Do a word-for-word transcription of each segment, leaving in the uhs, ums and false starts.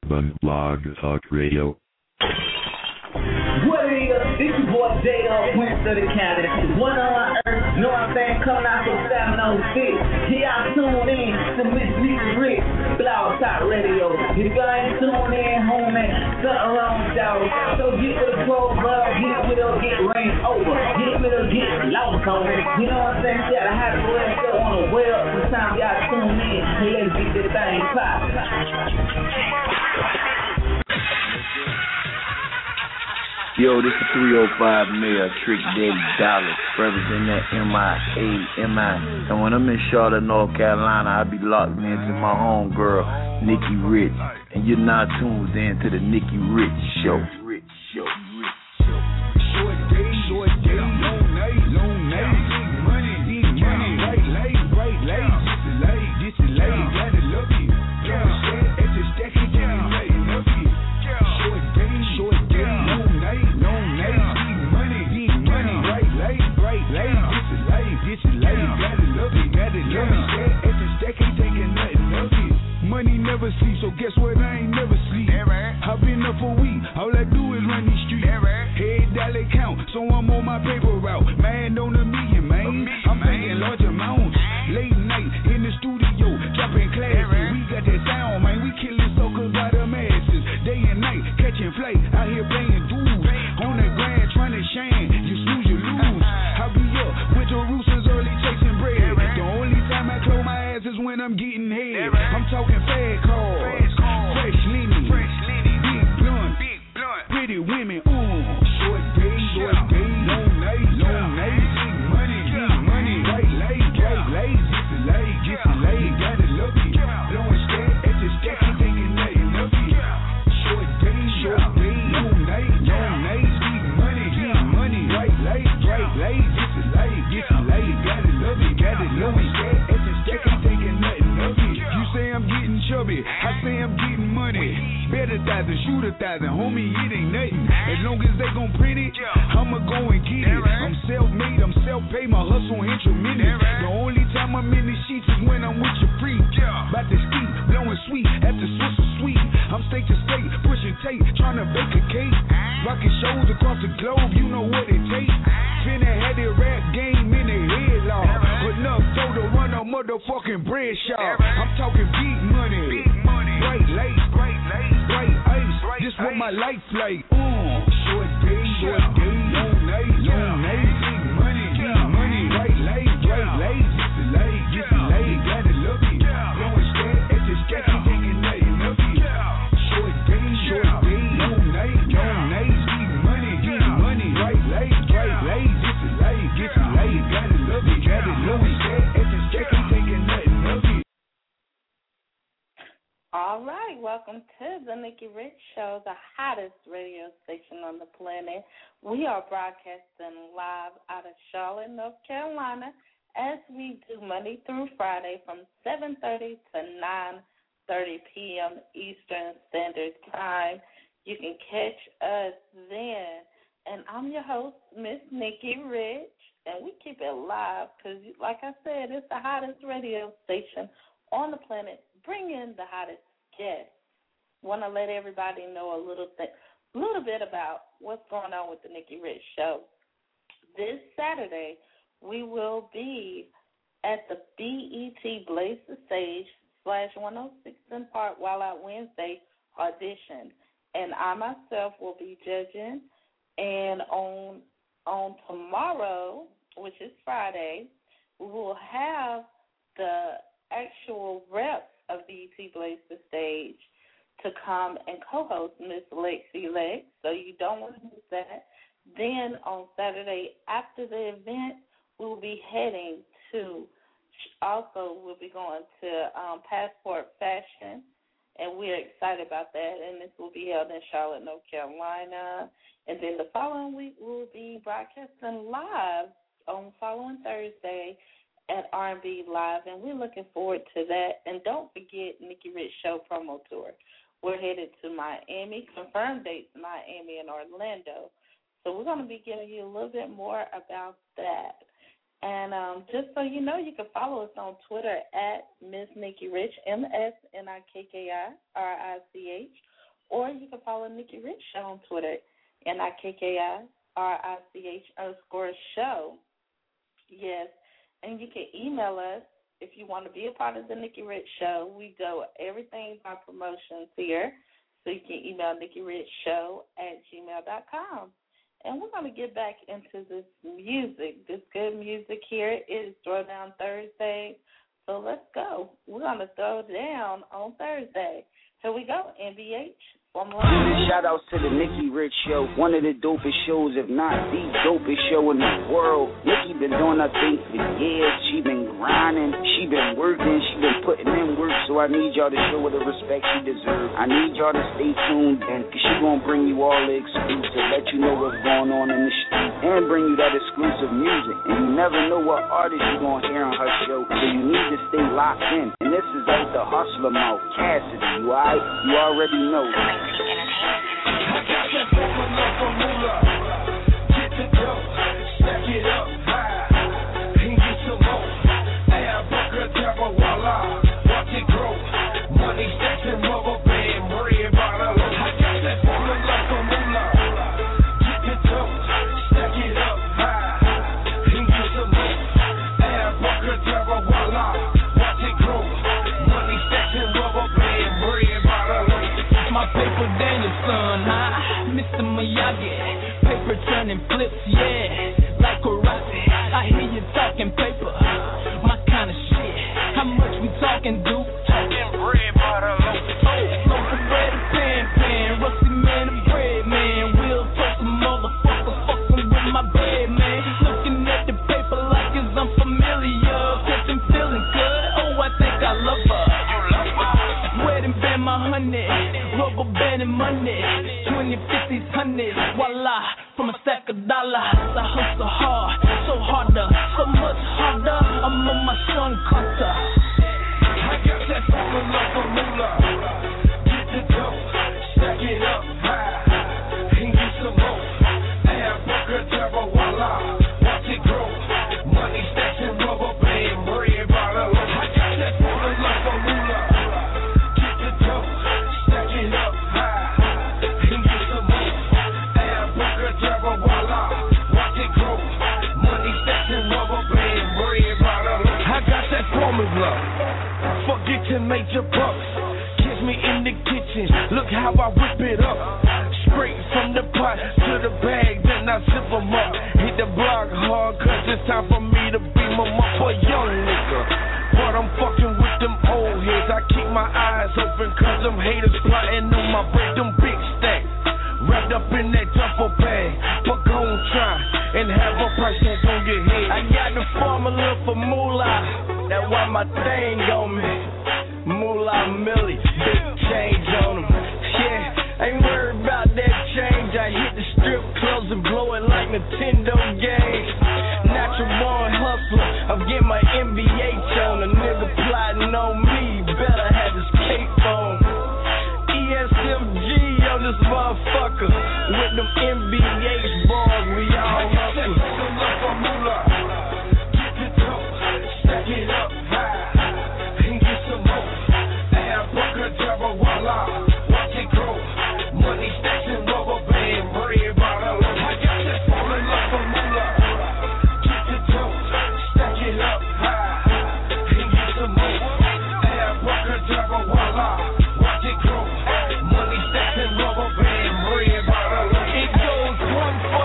Urban Blog Talk Radio. What it is? This your boy J O, Prince of the County. One on my earth, know what I'm saying? Coming out from seven oh six. Here y'all tune in to Miss Nikki Rich, Blog Talk Radio. If y'all ain't tuned in, homie, something wrong with y'all. So get with the program, get with her, get rain over. Get with her, get lost on it. You know what I'm saying? You gotta have the web show on the web. Sometimes y'all tune in. Hey, let's get this thing pop. Yo, this is three oh five Mayor Trick Daddy Dollars, representing that M I A M I. And when I'm in Charlotte, North Carolina, I be locked into my homegirl, Nikki Rich. And you're now tuned in to the Nikki Rich Show. Rich Show. Rich Show. Short day, short day, long night, long night. Big money, big money. Right late, right late. This is late, this is late. Gotta love it. Yeah, it's a stack of getting late. Love it. Short day, short day, long night, long night. Big money, big money. Right late, right late. This is late, this is late. Gotta love it, gotta love it. It's a stack of taking nothing. Love it. Money never sleeps, so guess what? I ain't never sleep. I've been up for a week. All I do is run these streets. Head dollar count, so I'm on my paper route. Man on a million, man. I'm making large amounts. Late night in the studio, dropping classes. We got that sound, man. We killing suckers by the masses. Day and night, catching flight. Out here paying dues. On the grand, trying to shine. You snooze, you lose. I be up with the roosters early chasing bread. The only time I close my ass is when I'm getting head. I'm talking fat cars, fresh linen, big blunt, pretty women. Ooh, short day, short day, long night, long night. Big money, big money, right late, right late. Get the late, get the late, gotta love it. Blowing stack at the stack, I'm thinking nothing of it. Short day, short day, long night, long night. Big money, big money, right late, right late. Get the late, get the late, gotta love it, gotta love it. Stack at the stack, I'm thinking nothing of it. You say I'm getting chubby, I say I'm getting money. Better thousand, shoot a thousand, homie, it ain't nothing. As long as they gon' print it, I'ma go and get it. I'm self-made, I'm self-paid, my hustle ain't tremendous. The only time I'm in the sheets is when I'm with your freak. About to ski, blowing sweet, at the Swiss or sweet. I'm state to state, pushing tape, trying to bake a cake. Rocking shows across the globe, you know what it takes. Finna had that rap game in the headlock. Enough dough to run a motherfucking bread shop. I'm talking big money, bright light, bright ice. This what my life like. Uh, short day, short day, long night, long night. Big money, big money, bright light, bright light. This is light, this is light. Gotta love it. Blowing stack at the stack, I'm thinking nothing of it. Short day, short day, long night, long night. Big money, big money, bright light, bright light. This is light, this is light. Gotta love it, gotta love it. Stack at the stack, I'm thinking nothing of it. All right, welcome to the Nikki Rich Show, the hottest radio station on the planet. We are broadcasting live out of Charlotte, North Carolina, as we do Monday through Friday from seven thirty to nine thirty p.m. Eastern Standard Time. You can catch us then. And I'm your host, Miss Nikki Rich, and we keep it live because, like I said, it's the hottest radio station on the planet. Bring in the hottest guests. Want to let everybody know a little thing, little bit about what's going on with the Nikki Rich Show. This Saturday, we will be at the B E T Blaze the Stage slash one oh six in Park While Out Wednesday audition, and I myself will be judging. And on on tomorrow, which is Friday, we will have the actual reps of B E T Blaze the Stage to come and co-host Miss Lexi Lex, so you don't want to miss that. Then on Saturday after the event, we will be heading to, also we'll be going to um, Passport Fashion, and we're excited about that, and this will be held in Charlotte, North Carolina. And then the following week, we'll be broadcasting live on following Thursday at R and B Live, and we're looking forward to that. And don't forget Nikki Rich Show promo tour. We're headed to Miami, confirmed dates Miami and Orlando. So we're going to be giving you a little bit more about that. And um, just so you know, you can follow us on Twitter at Miss Nikki Rich, M S N I K K I R I C H, or you can follow Nikki Rich Show on Twitter, N I K K I R I C H underscore show. Yes, and you can email us if you want to be a part of the Nikki Rich Show. We do everything by promotions here, so you can email Nikki Rich Show at gmail dot com. And we're going to get back into this music, this good music here. It is Throwdown Thursday, so let's go. We're going to throw down on Thursday. Here we go, N B H. Shout outs to the Nikki Rich Show, one of the dopest shows, if not the dopest show in the world. Nikki been doing her thing for years. She been grinding, she been working, she been putting in work. So I need y'all to show her the respect she deserves. I need y'all to stay tuned in, cause she gonna bring you all the exclusive, let you know what's going on in the street, and bring you that exclusive music. And you never know what artist you gonna hear on her show, so you need to stay locked in. And this is out the hustler mouth, Cassidy, you alright? You already know. I got that formula for moolah. Get the dough, stack it up high, and get some more. Air bucket, double voila, watch it grow. Money stacks and rubber band, bread by the low. I got that formula for moolah. Get the dough, stack it up high, and get some more. Air bucket, double voila, watch it grow. Money stacks and rubber band, bread by the low. My paper Daniel son, huh? Mister Miyagi, paper turning flips, yeah, like karate. I hear you talking paper, my kind of shit. How much we talking, dude? Talking bread, butter, loaf. Loaf of bread and pan, pan, rusty man and bread, man. We'll toast some motherfuckers fucking with my bread, man. Looking at the paper like it's unfamiliar. Catching feeling good, oh, I think I love her. Wedding band, my honey, rubber band and money, twenty, fifties, hundreds, voila, from a stack of dollars. I hustle hard, so harder, so much harder. I'm on my Sean Carter. I got that formula for moolah. Get the dough, stack it up high, and get some more. Air bucket, double voila, watch it grow. Money stacks and rubber band, bread by the low. I got that formula for moolah. Forget to major bucks. Kiss me in the kitchen. Look how I whip it up. Straight from the pot to the bag, then I zip them up. Hit the block hard, cause it's time for me to beam them up for a young nigga. But I'm fucking with them old heads. I keep my eyes open, cause them haters plotting on my break, them big stacks. Wrapped up in that duffel bag, but gon' try and have a price that gon' get hit. I got the formula for moolah, that's why my thing on me. Moolah Millie, big change on them. Yeah, ain't worried about that change. I hit the strip clubs and blow it like Nintendo games. Natural born hustler, I'm getting my N B H on. A nigga plotting on me, better have his cape on. E S M G on this motherfucker, with them N B H bars, we all hustle. Get the dough, stack it up high, and get some more. Air bucket, double voila, watch it grow. Money stacks and rubber band, bread by the low. I got that formula for moolah. Get the dough, stack it up high, and get some more. Air bucket, double voila, watch it grow. Money stacks and rubber band, bread by the low. It goes one for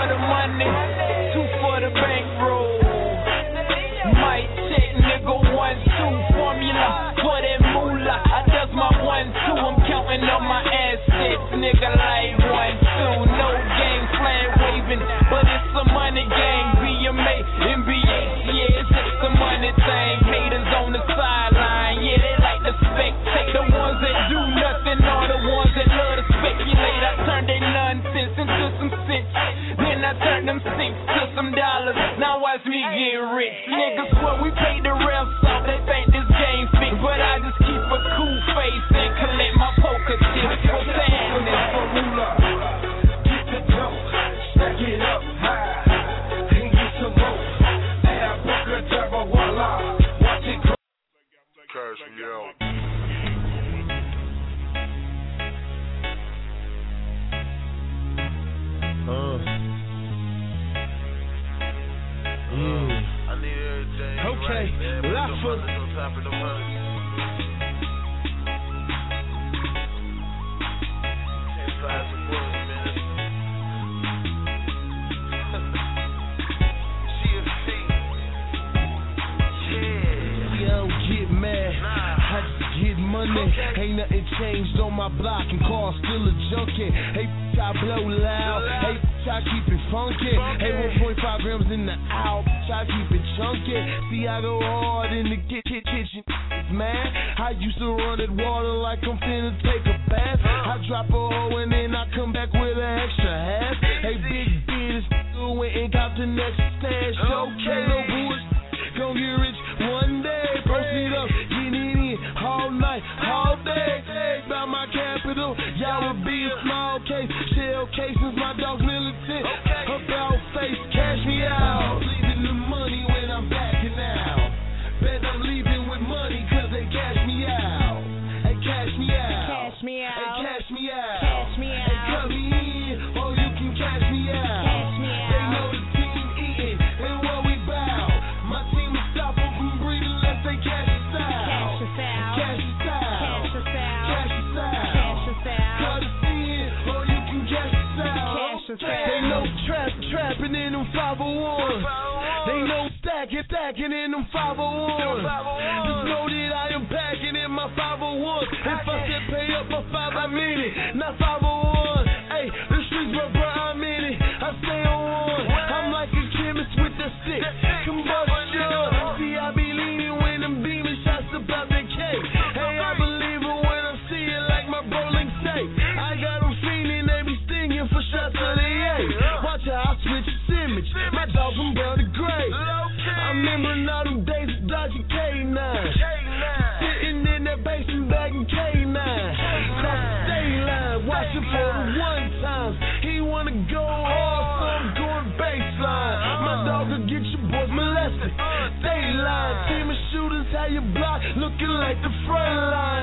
time for the money. Can't fly the bullet, man. G F C. Yeah. Yo, get mad. Nah. I just get money. Okay. Ain't nothing changed on my block and cars still a junkie. Hey, I blow loud. Hey, I keep it funky. Hey, one point five grams in the hour. I keep it chunky. See, I go hard in the kitchen, kitchen, man. I used to run that water like I'm finna take a bath. I drop a hoe and then I come back with an extra half. Hey, big bitch, went and got the next stash. Okay, no bullshit. Gon' get rich one day. Proceed up, get it in all night, all day. About my capital, y'all would be a small case. Shell cases, my dog's militant. About face, cash me out. Leaving the money when I'm backing out. Bet I'm leaving with money cause they cash me out. Hey, cash me out. Cash me out. Hey, cash me out. Cash me out. Hey, come in, or you can cash me out. Cash me out. They know the team eating and what we bout. My team will stop them from breathing unless they cash us out. Cash us out. Cash us out. Cash us out. Cash us out. Cash us out. Cut us in, or you can cash us out. Cash us out. They know trap, trapping in them five oh ones. They know stacking, stacking in them five oh ones. Just know that I am packing in my five oh ones. If I said pay up my five, I mean it. Not five oh one. Hey, the streets, bro, bro, I'm in it. I stay on one. I'm like a chemist with the stick. Combustion. See, I be leaning when them demon shots about the cake. Hey, I believe it when I see it like my bowling say. I got them fiending, they be stinging for shots of the A. Watch how I switch this image. My dog from brown to gray. I remember all them days of dodging K nine. Sitting in that basement bagging K nine. That's the stay line, watching for the one times. He wanna go hard, so I'm going baseline. My dog will get your boys molested. Stay line, team of shooters, how you block, looking like the front line.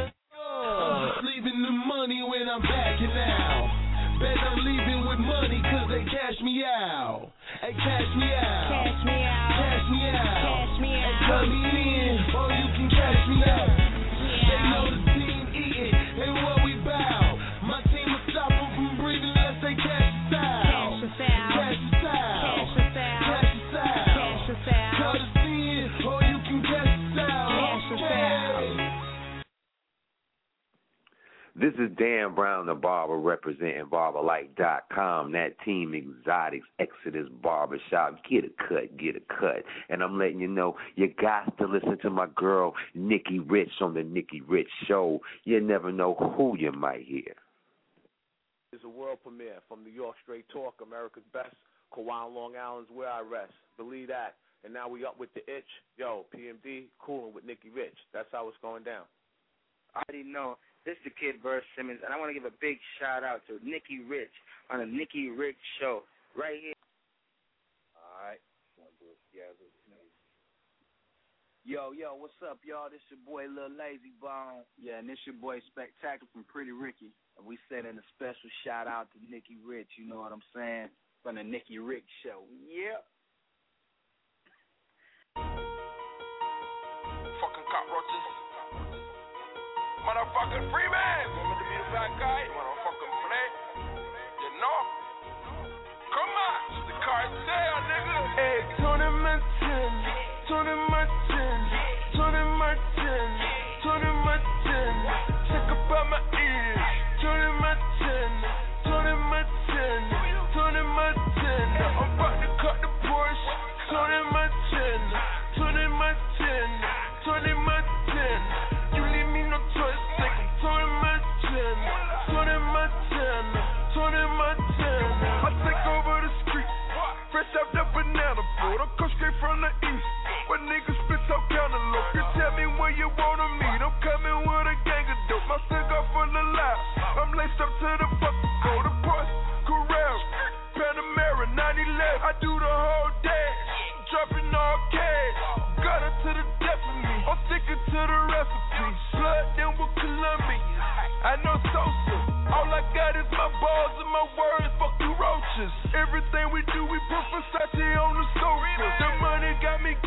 I'm just leaving the money when I'm backing out. Bet I'm leaving with money cause they cash me out. Hey, cash me out. Cash me out. Cash me out. Cash me out. Hey, come in, or you can cash me out. They know the team eating and what we bout. My team will stop them from breathing unless they cash us out. Cash us out. Cash us out. Cash us out. Cash us out. Cash us out. Cut us in, or you can cash us out. Cash us out. This is Dan Brown, the barber, representing barber light dot com, that Team Exotics Exodus Barbershop. Get a cut, get a cut. And I'm letting you know, you got to listen to my girl, Nikki Rich, on the Nikki Rich Show. You never know who you might hear. It's a world premiere from New York Straight Talk, America's Best. Kauai, Long Island's where I rest. Believe that. And now we up with the itch. Yo, P M D, cooling with Nikki Rich. That's how it's going down. I already know. This is the Kid Burr Simmons, and I want to give a big shout-out to Nikki Rich on the Nikki Rich Show right here. All right. Yo, yo, what's up, y'all? This your boy, Lil Lazy Bone. Yeah, and this your boy, Spectacular from Pretty Ricky. And we sending a special shout-out to Nikki Rich, you know what I'm saying, from the Nikki Rich Show. Yep. Fucking cockroaches. Motherfucking free man. You want me to be the bad guy? You wanna fucking play? You know? Come on. It's the cartel, nigga. Hey, Tony Martin, Tony Martin, Tony Martin, Tony Martin. Check up on my ears. Tony Martin, Tony Martin, Tony Martin. I'm about to cut the Porsche. Tony Martin, Tony Martin, Tony Martin. You leave me no choice, take him Tony Martin, Tony Martin, Tony Martin. I take over the street, fresh out the banana boat. I come straight from the east, where niggas spit so cantaloupe. You tell me where you wanna meet, I'm coming with a gang of dope. My cigar full of lies, I'm laced up to the fucking go. The Porsche, Carrera, Panamera, nine eleven. I do the whole dash, dropping all cash. Got her to the death of me, I'm sticking to the recipe. Blood then with Columbia, I know Sosa. All I got is my balls and my words, fuck you roaches. Everything we do, we put Versace on the sofa. The money got me geek,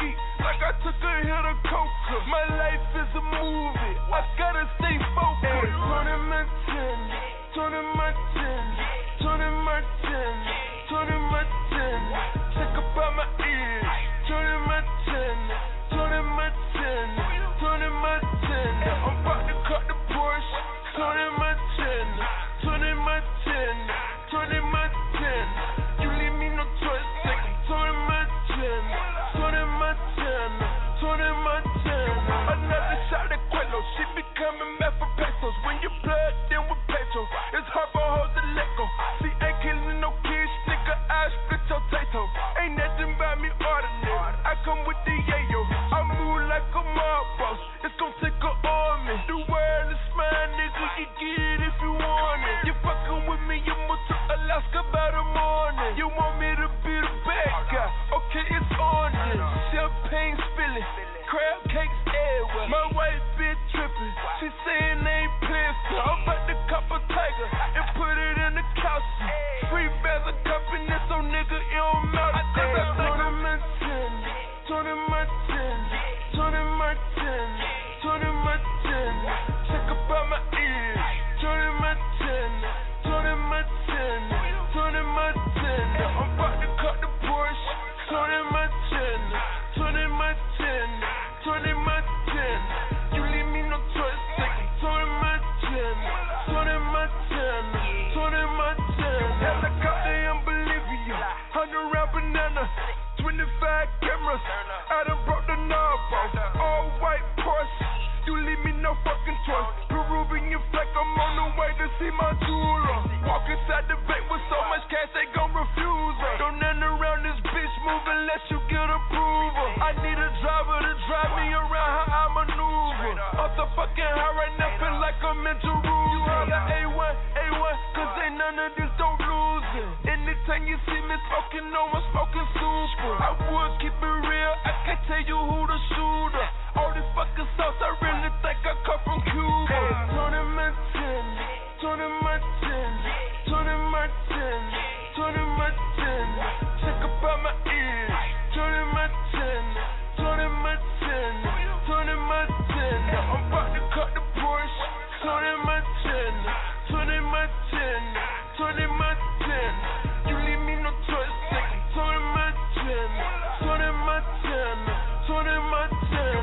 like I took a hit of coca. My life is a movie, I gotta stay focused. Tony Martin, Tony Martin, Tony Martin, Tony Martin. Check up out my ears, Tony Martin, Tony Martin, Tony Martin. I'm about to cut the Porsche, Tony Martin, Tony Martin, Tony Martin. You leave me no choice, take Tony Martin, Tony Martin, Tony Martin. Another shot at Quello, she becoming mad for pesos. When you plug in with Petro, it's hard for hoes to let go. She ain't killing no kids, nigga, I split your tato. Ain't nothing about me ordinary, I come with the yayo. I move like a mob boss, it's gon' take a army. The world is mine, nigga, you get it if you want it. You fucking with me, you move to Alaska by the morning. You want me to be the bad guy, okay, it's on it. Champagne spilling, crab cakes everywhere. My wife been tripping, she saying they ain't playing fair. I'm about to cop a tiger and put it in the couch. Free bands of company, so nigga, it don't matter. Tony Martin, Tony Martin, Tony Martin, Tony Martin. Check about my ears, Tony Martin, Tony Martin, Tony Martin. I'm about to cut the Porsche, Tony Martin, Tony Martin, Tony Martin. You leave me no choice, take Tony Martin, Tony Martin, Tony Martin. Helicopter in Bolivia, hundred round banana, twenty-five cameras. I done broke the knob off, all white Porsche. You leave me no fucking choice. Peruvian flag, I'm on the way to see my jeweler. Walk inside the bank with so much cash they gon' refuse her. Don't end around this bitch move unless you get approval. I need a driver to drive me around how I maneuver. Off the fucking high right now, feel like I'm in Jerusalem. You holla A one, A one, cause ain't none of this don't lose it. Anytime you see me smoking, no I'm smoking super. I would keep it real, I can't tell you who the shooter. All this fucking sauce, I really think I come from Cuba. Hey, Tony Martin, Tony Martin, Tony Martin, Tony Martin. Check about my ears, Tony Martin, Tony Martin, Tony Martin. I'm about to cut the Porsche, Tony Martin, Tony Martin, Tony Martin. You leave me no choice, take Tony Martin, Tony Martin, Tony Martin.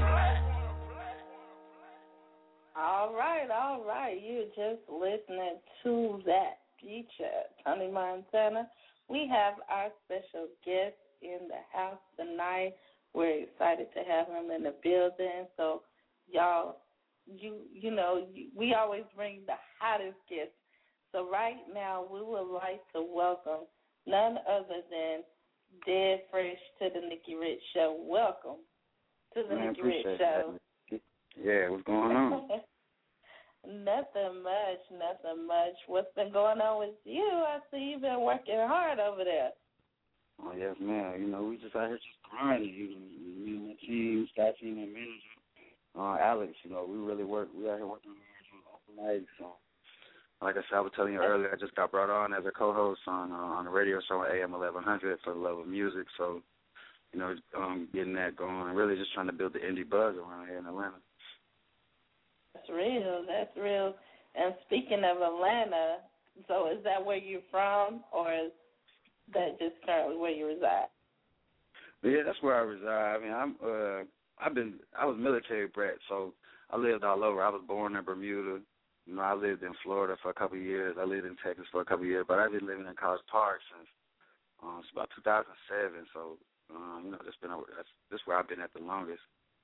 All right, all right. You're just listening to that feature, Tony Montana. We have our special guest in the house tonight. We're excited to have him in the building. So, y'all, you you know, you, we always bring the hottest guests. So right now, we would like to welcome none other than Dead Fresh to the Nikki Rich Show. Welcome to the Man, Nikki Rich Show. That. Yeah, what's going on? Nothing much, nothing much. What's been going on with you? I see you've been working hard over there. Oh, yes, ma'am. You know, we just out here just grinding. You know, me and my team, Scott team and manager, uh, Alex, you know, we really work. We out here working hard on night. So, like I said, I was telling you earlier, I just got brought on as a co-host on uh, on the radio show A M eleven hundred for the love of music. So, you know, um, getting that going and really just trying to build the indie buzz around here in Atlanta. That's real. That's real. And speaking of Atlanta, so is that where you're from, or is that just currently where you reside? Yeah, that's where I reside. I mean, I'm uh, I've been I was military brat, so I lived all over. I was born in Bermuda. You know, I lived in Florida for a couple of years. I lived in Texas for a couple of years, but I've been living in College Park since um, it's about two thousand seven. So um, you know, that's been that's this where I've been at the longest.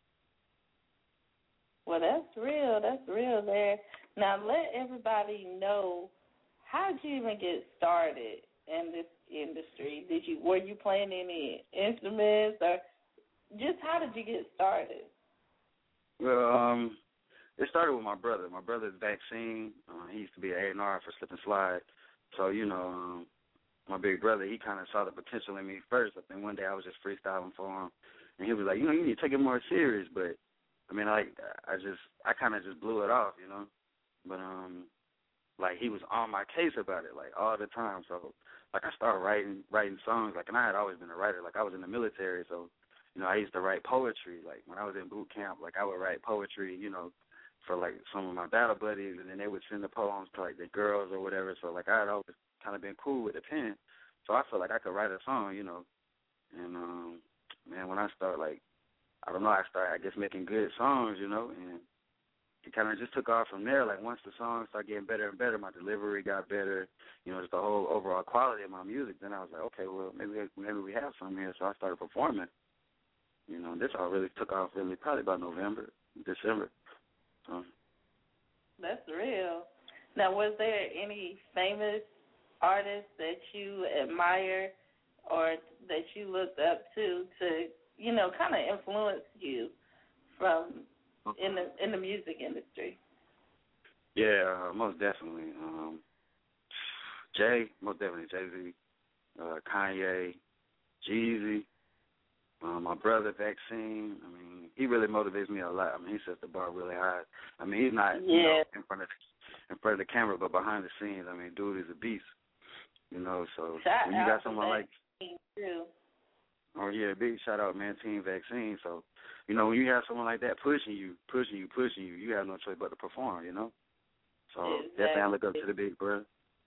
Well, that's real. That's real there. Now, let everybody know, how did you even get started in this industry? Did you were you playing any instruments, or just how did you get started? Well, um, it started with my brother. My brother's Vaccine. Uh, he used to be an A and R for Slip and Slide. So, you know, um, my big brother, he kind of saw the potential in me first. I think one day I was just freestyling for him, and he was like, you know, you need to take it more serious, but I mean, like, I just, I kind of just blew it off, you know. But, um, like, he was on my case about it, like, all the time. So, like, I started writing, writing songs, like, and I had always been a writer. Like, I was in the military, so, you know, I used to write poetry. Like when I was in boot camp, like I would write poetry, you know, for like some of my battle buddies, and then they would send the poems to like the girls or whatever. So like I had always kind of been cool with the pen, so I felt like I could write a song, you know. And um, man, when I start like, I don't know, I started I guess making good songs, you know, and it kind of just took off from there. Like once the songs started getting better and better, my delivery got better, you know, just the whole overall quality of my music. Then I was like, okay, well maybe maybe we have something here. So I started performing. You know, this all really took off really probably about November, December. So. That's real. Now, was there any famous artists that you admire or that you looked up to to, you know, kind of influence you from in the in the music industry? Yeah, uh, most definitely. Um, Jay, most definitely Jay-Z, uh, Kanye, Jeezy, um, my brother Vaccine. I mean, he really motivates me a lot. I mean, he sets the bar really high. I mean, he's not yeah. you know, in front of in front of the camera, but behind the scenes, I mean, dude is a beast. You know, so shout when you got someone like too. Oh yeah, big shout out, man, Team Vaccine. So, you know, when you have someone like that pushing you, pushing you, pushing you, you have no choice but to perform, you know? So exactly. definitely I look up to the big brother.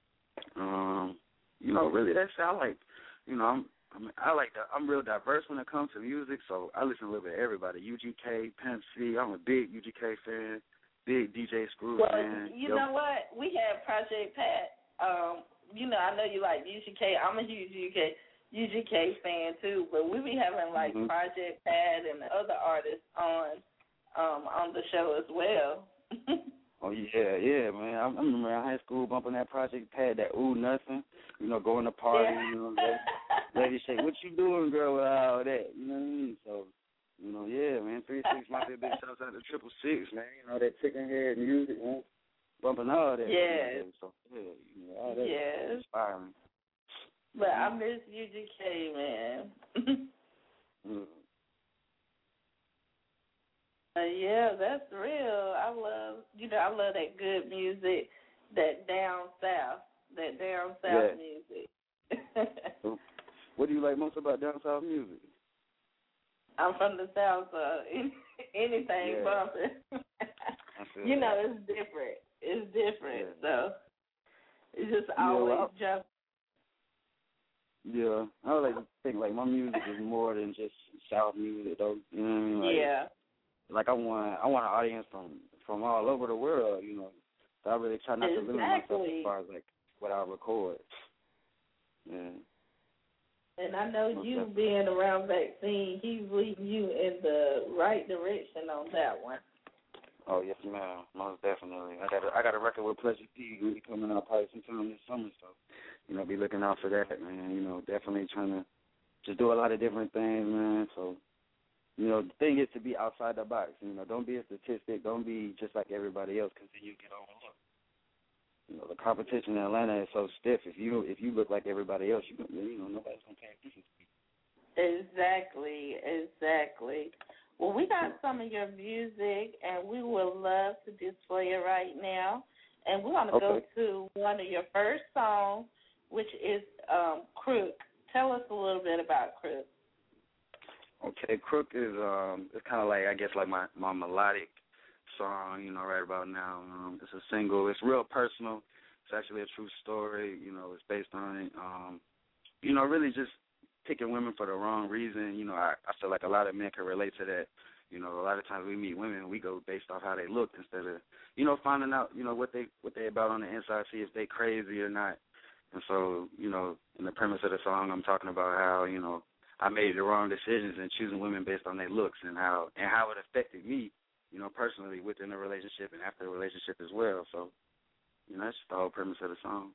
Um, you know, really that's I like you know, I'm I mean, I like that I'm real diverse when it comes to music, so I listen to a little bit of everybody. U G K, Pimp C, I'm a big U G K fan, big D J Screw well, fan. You Yo. know what? We had Project Pat. Um, you know, I know you like U G K. I'm a huge U G K U G K fan too, but we be having like mm-hmm. Project Pat and the other artists on um on the show as well. Oh yeah, yeah, man. I, I remember in high school bumping that Project Pat, that ooh nothing, you know, going to party, yeah. you know, lady, lady say, what you doing, girl, with all that? You know what I mean? So, you know, yeah, man, three six might be a big shout out to triple six, man. You know, that chicken head music, man, bumping all that. Yeah. So yeah, you know, all that yes. inspiring. But I miss U G K, man. mm. Uh, yeah, that's real. I love, you know, I love that good music, that down south, that down south yeah. music. What do you like most about down south music? I'm from the south, so anything yeah. bumping. You know, it's different. It's different, yeah. so it's just always yeah, well, jump. Yeah, I would like to think like my music is more than just south music, though. You know what I mean? Like, yeah. Like I want, I want an audience from, from all over the world, you know. So I really try not exactly. to limit myself as far as like what I record. Yeah. And I know Most you definitely. being around Vaccine, he's leading you in the right direction on that one. Oh yes, ma'am. Most definitely. I got a, I got a record with Pleasure P really coming out probably sometime this summer, so you know, be looking out for that, man. You know, definitely trying to just do a lot of different things, man. So. You know, the thing is to be outside the box. You know, don't be a statistic. Don't be just like everybody else because then you get overlooked. You know, the competition in Atlanta is so stiff. If you if you look like everybody else, you you know nobody's gonna pay attention to you. Exactly, exactly. Well, we got some of your music, and we would love to display it right now. And we're gonna okay. go to one of your first songs, which is um, "Crook." Tell us a little bit about Crook. Okay, Crook is um, it's kind of like I guess like my, my melodic song, you know, right about now. Um, it's a single. It's real personal. It's actually a true story. You know, it's based on it. Um, you know, really just picking women for the wrong reason. You know, I, I feel like a lot of men can relate to that. You know, a lot of times we meet women, we go based off how they look instead of, you know, finding out, you know, what they what they about on the inside, see if they crazy or not. And so, you know, in the premise of the song, I'm talking about how, you know, I made the wrong decisions in choosing women based on their looks and how and how it affected me, you know, personally within the relationship and after the relationship as well. So, you know, that's just the whole premise of the song.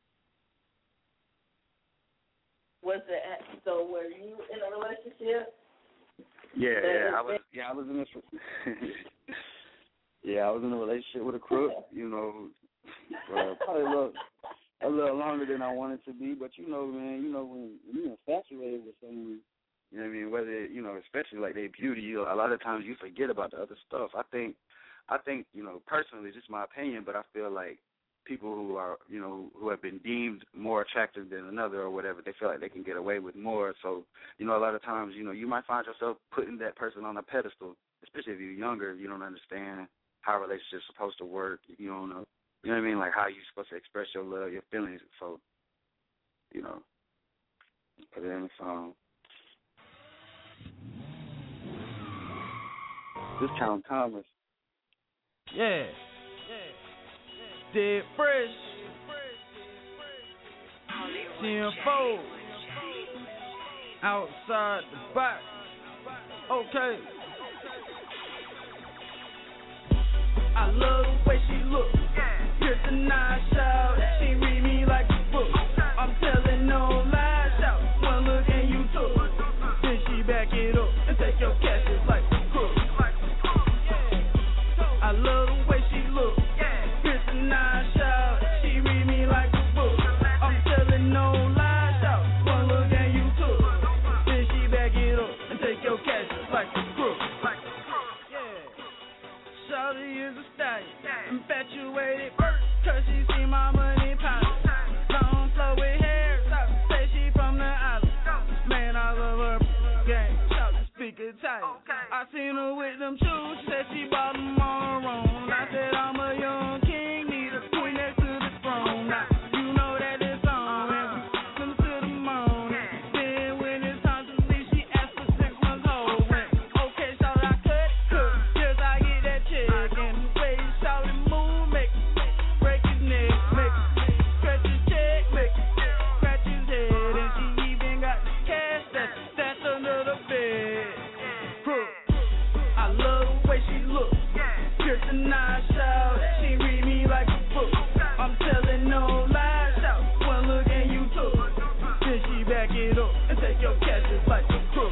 Was it so? Were you in a relationship? Yeah, yeah, I was. Yeah, I was in a. yeah, I was in a relationship with a crook. You know, uh, probably a little, a little longer than I wanted to be. But you know, man, you know when, when you're infatuated with someone, you know what I mean. Whether you know, especially like their beauty, you know, a lot of times you forget about the other stuff. I think, I think, you know, personally, just my opinion, but I feel like people who are, you know, who have been deemed more attractive than another or whatever, they feel like they can get away with more. So, you know, a lot of times, you know, you might find yourself putting that person on a pedestal, especially if you're younger. You don't understand how relationships are supposed to work. You don't know, you know what I mean, like how you're supposed to express your love, your feelings. So, you know, put it in the song. This Count Thomas. Yeah. Dead fresh. ten four. Outside the box. Okay. I love the way she look. Here's the nine shout. She read me like a book. I'm telling no lies. Shout one look and you took. Then she back it up and take your cash just like a crook. I love the way she look. Here's the nine shout. She read me like a book. I'm telling no lies. Shout one look and you took. Then she back it up and take your cash just like a crook. Shawty is a stallion, infatuated first, cause she see my money piling. Long flow with hair, stop, say she from the island. Man, I love her game, Shawty speak Italian. I seen her with them shoes, she said she bought them on her own. I said I'm a young king, need a queen next to the throne. Now, you know that it's on, and we come to the morning. Then when it's time to leave, she asked for six months whole rent. Okay, Shawty, I cut, cut, just I get that check. And the way Shawty move, make break his neck, make scratch his check, make scratch his head. And she even got the cash that's that's under the bed. Huh. I love the way she look. Here's the nine shout. She read me like a book. I'm telling no lies. Shout one look and you took. Then she back it up and take your cash just like a crook.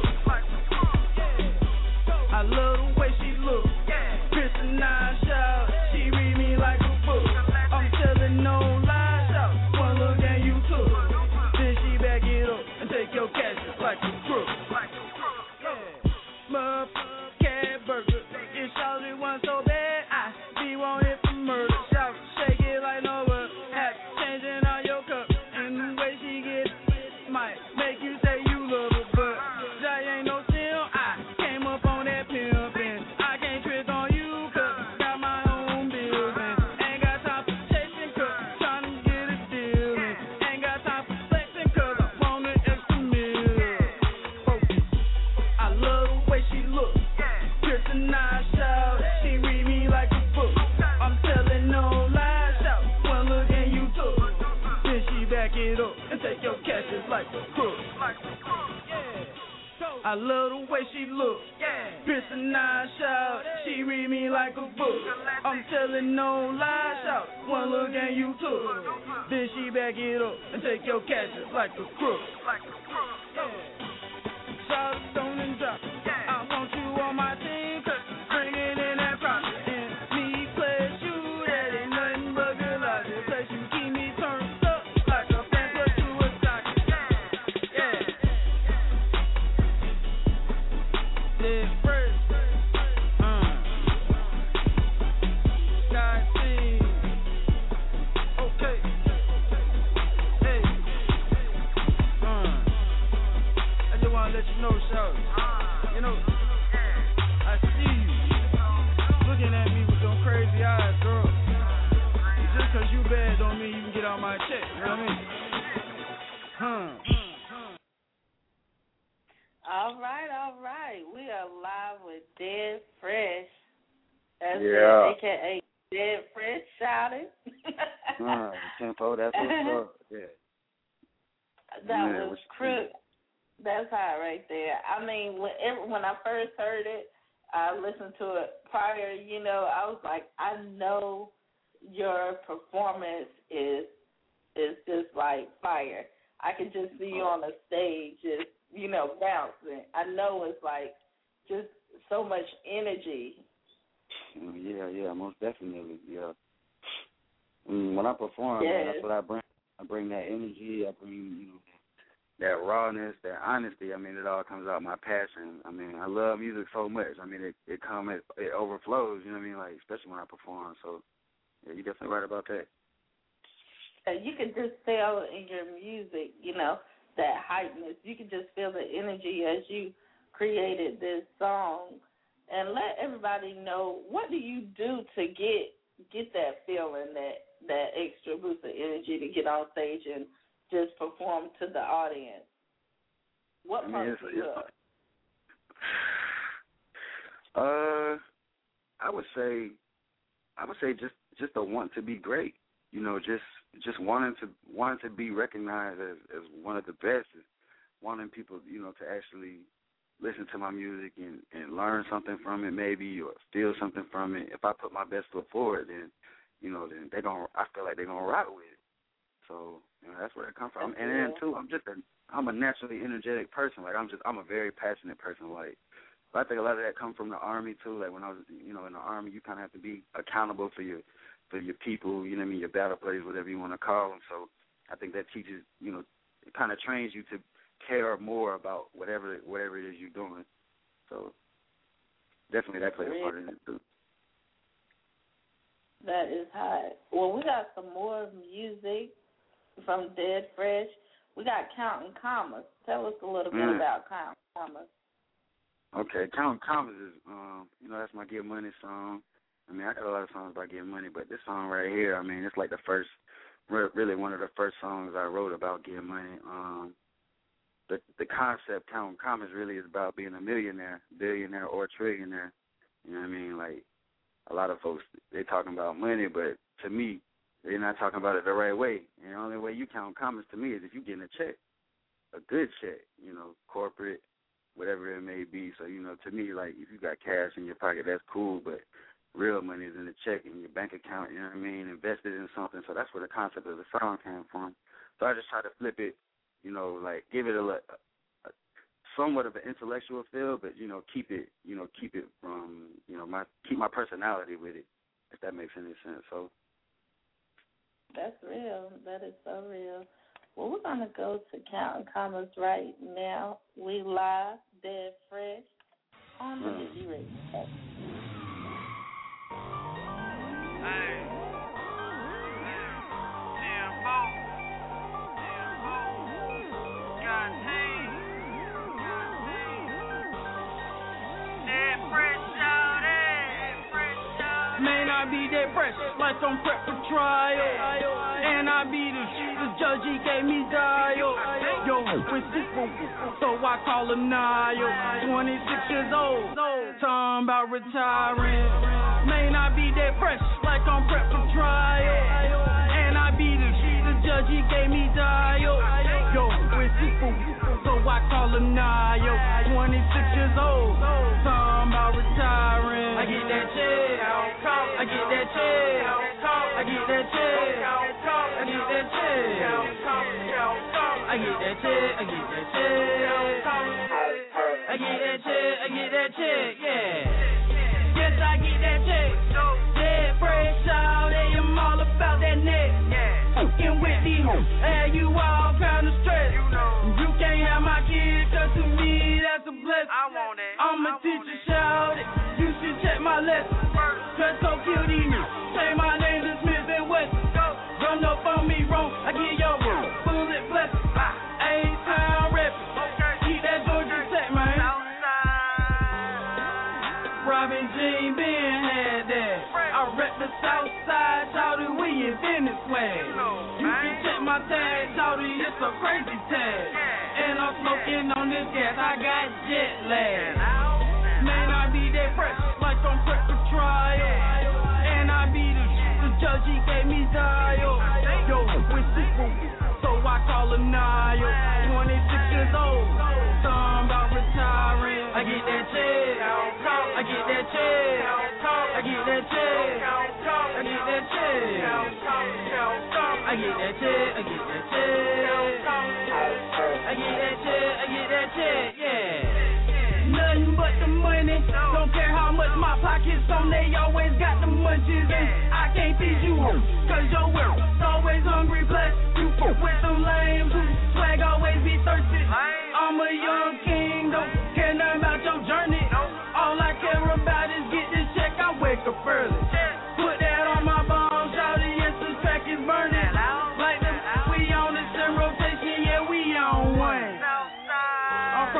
I love the way she look. Here's the nine shout. She read me like a book. I'm telling no lies. Shout one look and you took. Then she back it up and take your cash just like a crook. Motherfucker, cat burger. If Shawty want so bad, I be wanted for murder. Shout, shake it like no other. Have changing all your cup. And the way she gets might make you say you love her, but that ain't no chill. I came up on that pimp and I can't trick on you, cause got my own bills and ain't got time for chasing, cause trying to get a deal and ain't got time for flexing, cause I want an extra meal. Focus. I love the way she look. Here's the nine shout. She read me like a book. I'm telling no lies. Shout one look and you took. Then she back it up and take your cash just like a crook. I love the way she look. Here's the nine shout. She read me like a book. I'm telling no lies. Shout one look and you took. Then she back it up and take your cash just like a crook. Shout stone and drop. I want you on my team, cause bring it in that profit. And me place you, that ain't nothing but good logic. Place you keep me turned up like a fan put to a socket. Yeah. Dead first. Uh. Sky scene. Okay. Hey. Uh. I just wanna let you know, shout. You know, I see you looking at me with them crazy eyes, girl. Just cause you bad don't mean you can get out my check, you know what I mean? Huh. All right, all right. We are live with Dead Fresh. That's Yeah. it, A K A Dead Fresh shouting. Uh, tempo, that's what's up. Yeah. That Yeah, was what's- crook. That's hot right there. I mean, when when I first heard it, I listened to it prior. You know, I was like, I know your performance is is just like fire. I could just see you on the stage, just you know, bouncing. I know it's like just so much energy. Yeah, yeah, most definitely. Yeah. Mm, when I perform, Yes. man, that's what I bring. I bring that energy. I bring, you know, that rawness, that honesty. I mean, it all comes out my passion. I mean, I love music so much. I mean, it it comes, it, it overflows. You know what I mean? Like, especially when I perform. So, yeah, you're definitely right about that. you can just tell in your music, you know, that hypeness. You can just feel the energy as you created this song. And let everybody know, what do you do to get get that feeling, that, that extra boost of energy to get on stage and just perform to the audience? What pumps you up? Uh, I would say, I would say just just a want to be great. You know, just just wanting to wanting to be recognized as, as one of the best, wanting people, you know, to actually listen to my music and, and learn something from it, maybe, or feel something from it. If I put my best foot forward, then, you know, then they gonna. I feel like they're gonna rock with it. So, you know, that's where it comes from. That's and cool. then too, I'm just a I'm a naturally energetic person. Like I'm just I'm a very passionate person. Like I think a lot of that comes from the Army too. Like when I was, you know, in the Army, you kind of have to be accountable for your for your people. You know what I mean? Your battle buddies, whatever you want to call them. So I think that teaches, you know, it kind of trains you to care more about whatever whatever it is you're doing. So definitely that plays a part in it too. That is hot. Well, we got some more music from Dead Fresh. We got Counting Commas. Tell us a little bit mm. about Counting Commas. Okay, Counting Commas is, um, you know, that's my Get Money song. I mean, I got a lot of songs about getting money, but this song right here, I mean, it's like the first, really one of the first songs I wrote about getting money. Um, the the concept, Counting Commas, really is about being a millionaire, billionaire, or trillionaire. You know what I mean? Like, a lot of folks, they talking about money, but to me, they're not talking about it the right way. And the only way you count commas to me is if you're getting a check, a good check, you know, corporate, whatever it may be. So, you know, to me, like, if you got cash in your pocket, that's cool, but real money is in the check in your bank account, you know what I mean, invested in something. So that's where the concept of the song came from. So I just try to flip it, you know, like give it a, a, a somewhat of an intellectual feel, but, you know, keep it, you know, keep it from, you know, my keep my personality with it, if that makes any sense. So that's real. That is so real. Well, we're going to go to Counting Commas right now. We live, Dead Fresh, on the Dizzy Radio. Hey, damn, Bo, damn, Bo, God dang, God dang, Dead Fresh, shout it, fresh, shout it. May not be dead fresh, like I'm prep for trial, and I be the, the judge, he gave me dial, yo, with super, so I call him Niall, twenty-six years old, talking about retiring, may not be dead fresh, like I'm prep for trial, and I be the, the judge, he gave me dial, yo, with super, so I call him Niall, twenty-six years old, talking about retiring, I get that check, I get that check, I get that check, I get that check, I get that check, I get that check, I get that check, I get that check, yeah, yes I get that check, dead fresh all day, I'm all about that neck, fucking with these hoes, and you all kind of stressed, you can't have my kids, cause to me that's a blessing, I want it, I'm a teacher, shout it, you should check my lesson, cause so cute these say my name is Smith and West, run up on me wrong, I get your bullet blessing, A-Town reppin', keep that Georgia Tech, man, Robin Jean Ben had that, I rep the South Side, shawty, we in business swag, you can check my tag, shawty, it's a crazy tag, and I'm smoking on this gas, I got jet lag, man, I be that fresh, like I'm prep for trial, and I be the, the judge, he gave me dial, yo, with super, so I call him Niall, twenty-six years old, talking about retiring, I get that check, I get that check, I get that check, I get that check, I get that check, I get that check, I get that check, I get that check, yeah. Nothing but the money, don't care how much my pockets on, they always got the munchies, and I can't feed you hoes, cause your world's always hungry, plus you fuck with them lames who swag always be thirsty, I'm a young king, don't care nothing about your journey, all I care about is get this check, I wake up early, put that on my bones, shawty, yes this track is burning, like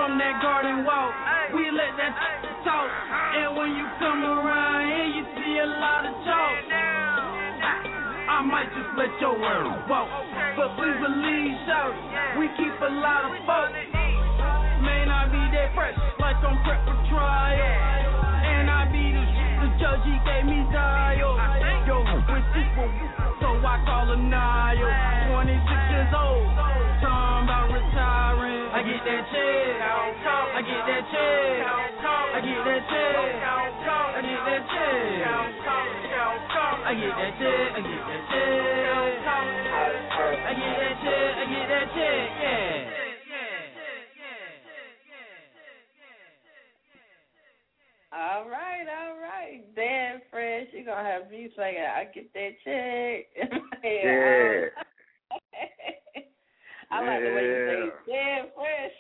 from that garden walk. We let that talk. And when you come around here, you see a lot of talk. I might just let your word walk. But please believe, shout, we keep a lot of folks. May not be that fresh, like I'm prep for trial. And I be the, the judge, he gave me dial. Yo, with super, so I call him Nile. twenty-six years old, time about retiring. I get that check, I get that check, I get that check, I get that check, I get that check, I get that check, I get that check, I get that check, yeah. All right, all right. Dan Fresh, you're going to have me singing, I get that check. Yeah. I like the way you say Dan Fresh.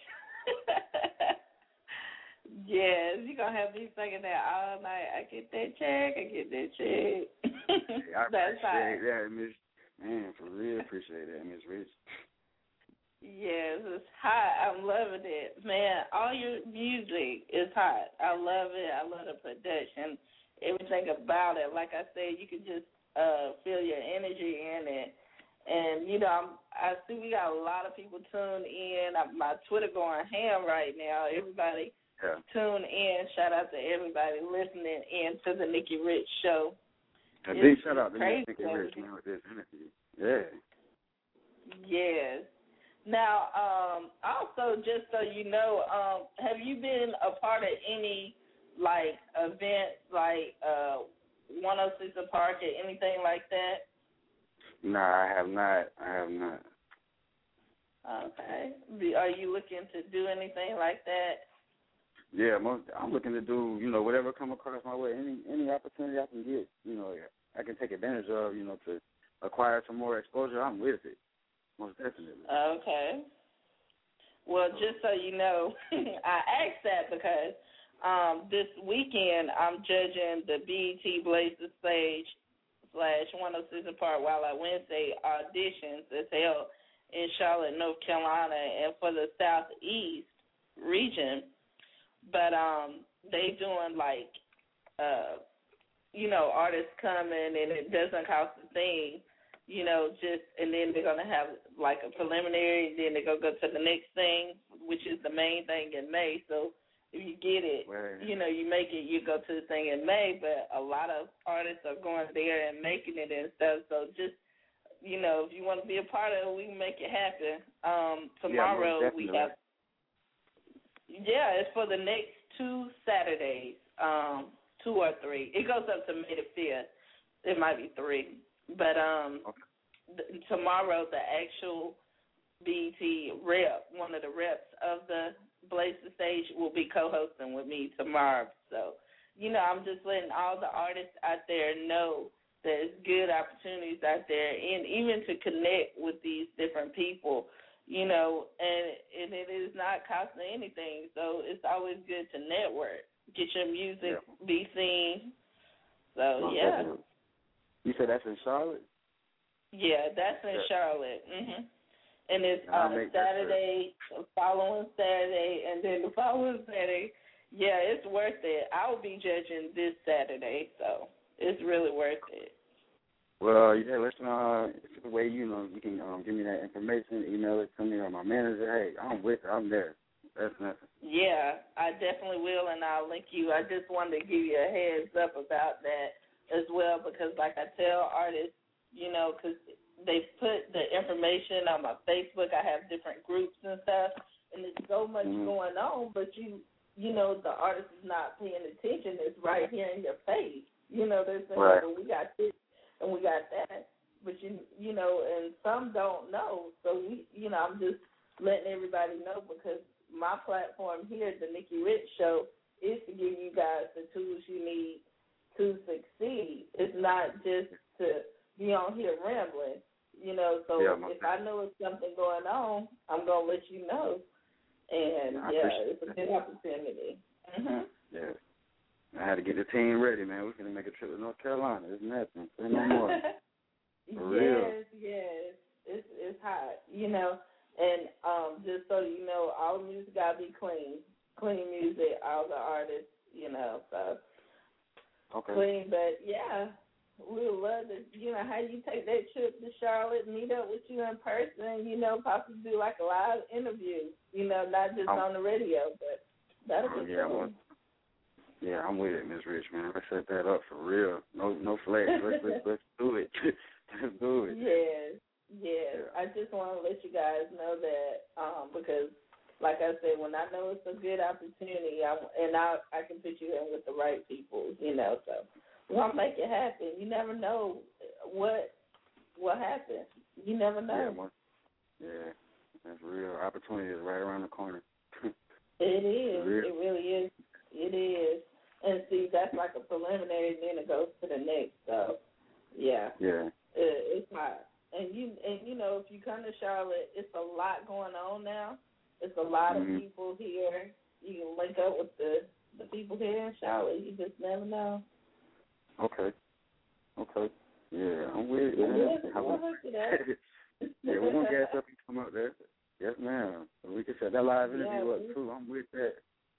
Yes, you're going to have me singing that all night. I get that check, I get that check. Hey, I That's appreciate hot. that, Miss. Man, for real, appreciate that, Miss Rich. Yes, it's hot. I'm loving it. Man, all your music is hot. I love it. I love the production, everything about it. Like I said, you can just uh, feel your energy in it. And, you know, I'm, I see we got a lot of people tuned in. My Twitter going ham right now. Everybody yeah. tune in. Shout out to everybody listening in to the Nikki Rich Show. A big shout out to crazy. Nikki Rich, man, with this interview. Yeah. Yes. Now, um, also, just so you know, um, have you been a part of any, like, events, like uh, one oh six Park or anything like that? No, I have not. I have not. Okay. Are you looking to do anything like that? Yeah, most, I'm looking to do, you know, whatever come across my way, any any opportunity I can get, you know, I can take advantage of, you know, to acquire some more exposure. I'm with it. Most definitely. Okay. Well, just so you know, I asked that because um, this weekend I'm judging the B E T Blaze the Stage slash one oh six Park Wildlife Wednesday auditions that's held in Charlotte, North Carolina, and for the Southeast region. But um, they doing like, uh, you know, artists coming and it doesn't cost a thing. You know, just, and then they're going to have like a preliminary, then they're going to go to the next thing, which is the main thing in May. So if you get it, right. you know, you make it, you go to the thing in May, but a lot of artists are going there and making it and stuff. So just, you know, if you want to be a part of it, we can make it happen. Um, tomorrow yeah, we have, yeah, it's for the next two Saturdays, um, two or three. It goes up to May the fifth. It might be three. But um, okay. th- tomorrow, the actual B E T rep, one of the reps of the Blaze the Stage, will be co-hosting with me tomorrow. So, you know, I'm just letting all the artists out there know there's good opportunities out there, and even to connect with these different people, you know, and, and it is not costing anything. So it's always good to network, get your music, yeah. be seen. So, Most yeah. definitely. You said that's in Charlotte? Yeah, that's in yeah. Charlotte. Mhm. And it's uh, Saturday, the following Saturday, and then the following Saturday. Yeah, it's worth it. I'll be judging this Saturday, so it's really worth it. Well, yeah, listen, uh, it's the way, you know, you can um, give me that information, email it to me or my manager. Hey, I'm with it. I'm there. That's nothing. Yeah, I definitely will, and I'll link you. I just wanted to give you a heads up about that as well, because like I tell artists, you know, because they put the information on my Facebook. I have different groups and stuff, and there's so much mm-hmm. going on, but you, you know, the artist is not paying attention. It's right here in your face. You know, they're saying, right. well, we got this and we got that, but you, you know, and some don't know. So we, you know, I'm just letting everybody know, because my platform here, the Nikki Rich Show, is to give you guys the tools you need to succeed. It's not just to be on here rambling, you know. So yeah, if I know it's something going on, I'm going to let you know. And, I yeah, it's a good opportunity. Mm-hmm. Yeah. I had to get the team ready, man. We're going to make a trip to North Carolina. It's nothing. Say no more. For yes, real. yes. It's, it's hot, you know. And um, just so you know, all the music gotta be clean, clean music. All the artists, you know, so okay. clean. But yeah, we would love to, you know, how you take that trip to Charlotte, meet up with you in person. You know, possibly do like a live interview. You know, not just I'm, on the radio, but that'll be yeah, cool. I'm, yeah, I'm with it, Miss Rich, man. Let's set that up for real. No, no flex. Let's let's, let's do it. Let's do it. Yes, yes. Yeah. I just want to let you guys know that um, because, like I said, when I know it's a good opportunity, I, and I I can put you in with the right people, you know. So we're gonna make it happen. You never know what what happens. You never know. Yeah, man. Yeah, that's real. Opportunity is right around the corner. It is. Real. It really is. It is. And see, that's like a preliminary, then it goes to the next. So, yeah. Yeah. It, it's hot. And you, and you know, if you come to Charlotte, it's a lot going on now. It's a lot mm-hmm. of people here. You can link up with the the people here in Charlotte. You just never know. Okay. Okay. Yeah, I'm with it. Yeah, Man. we'll hook it up. Yeah, we're going to gas up and come up there. Yes, ma'am. We can set that live interview Yeah, up, too. I'm with that.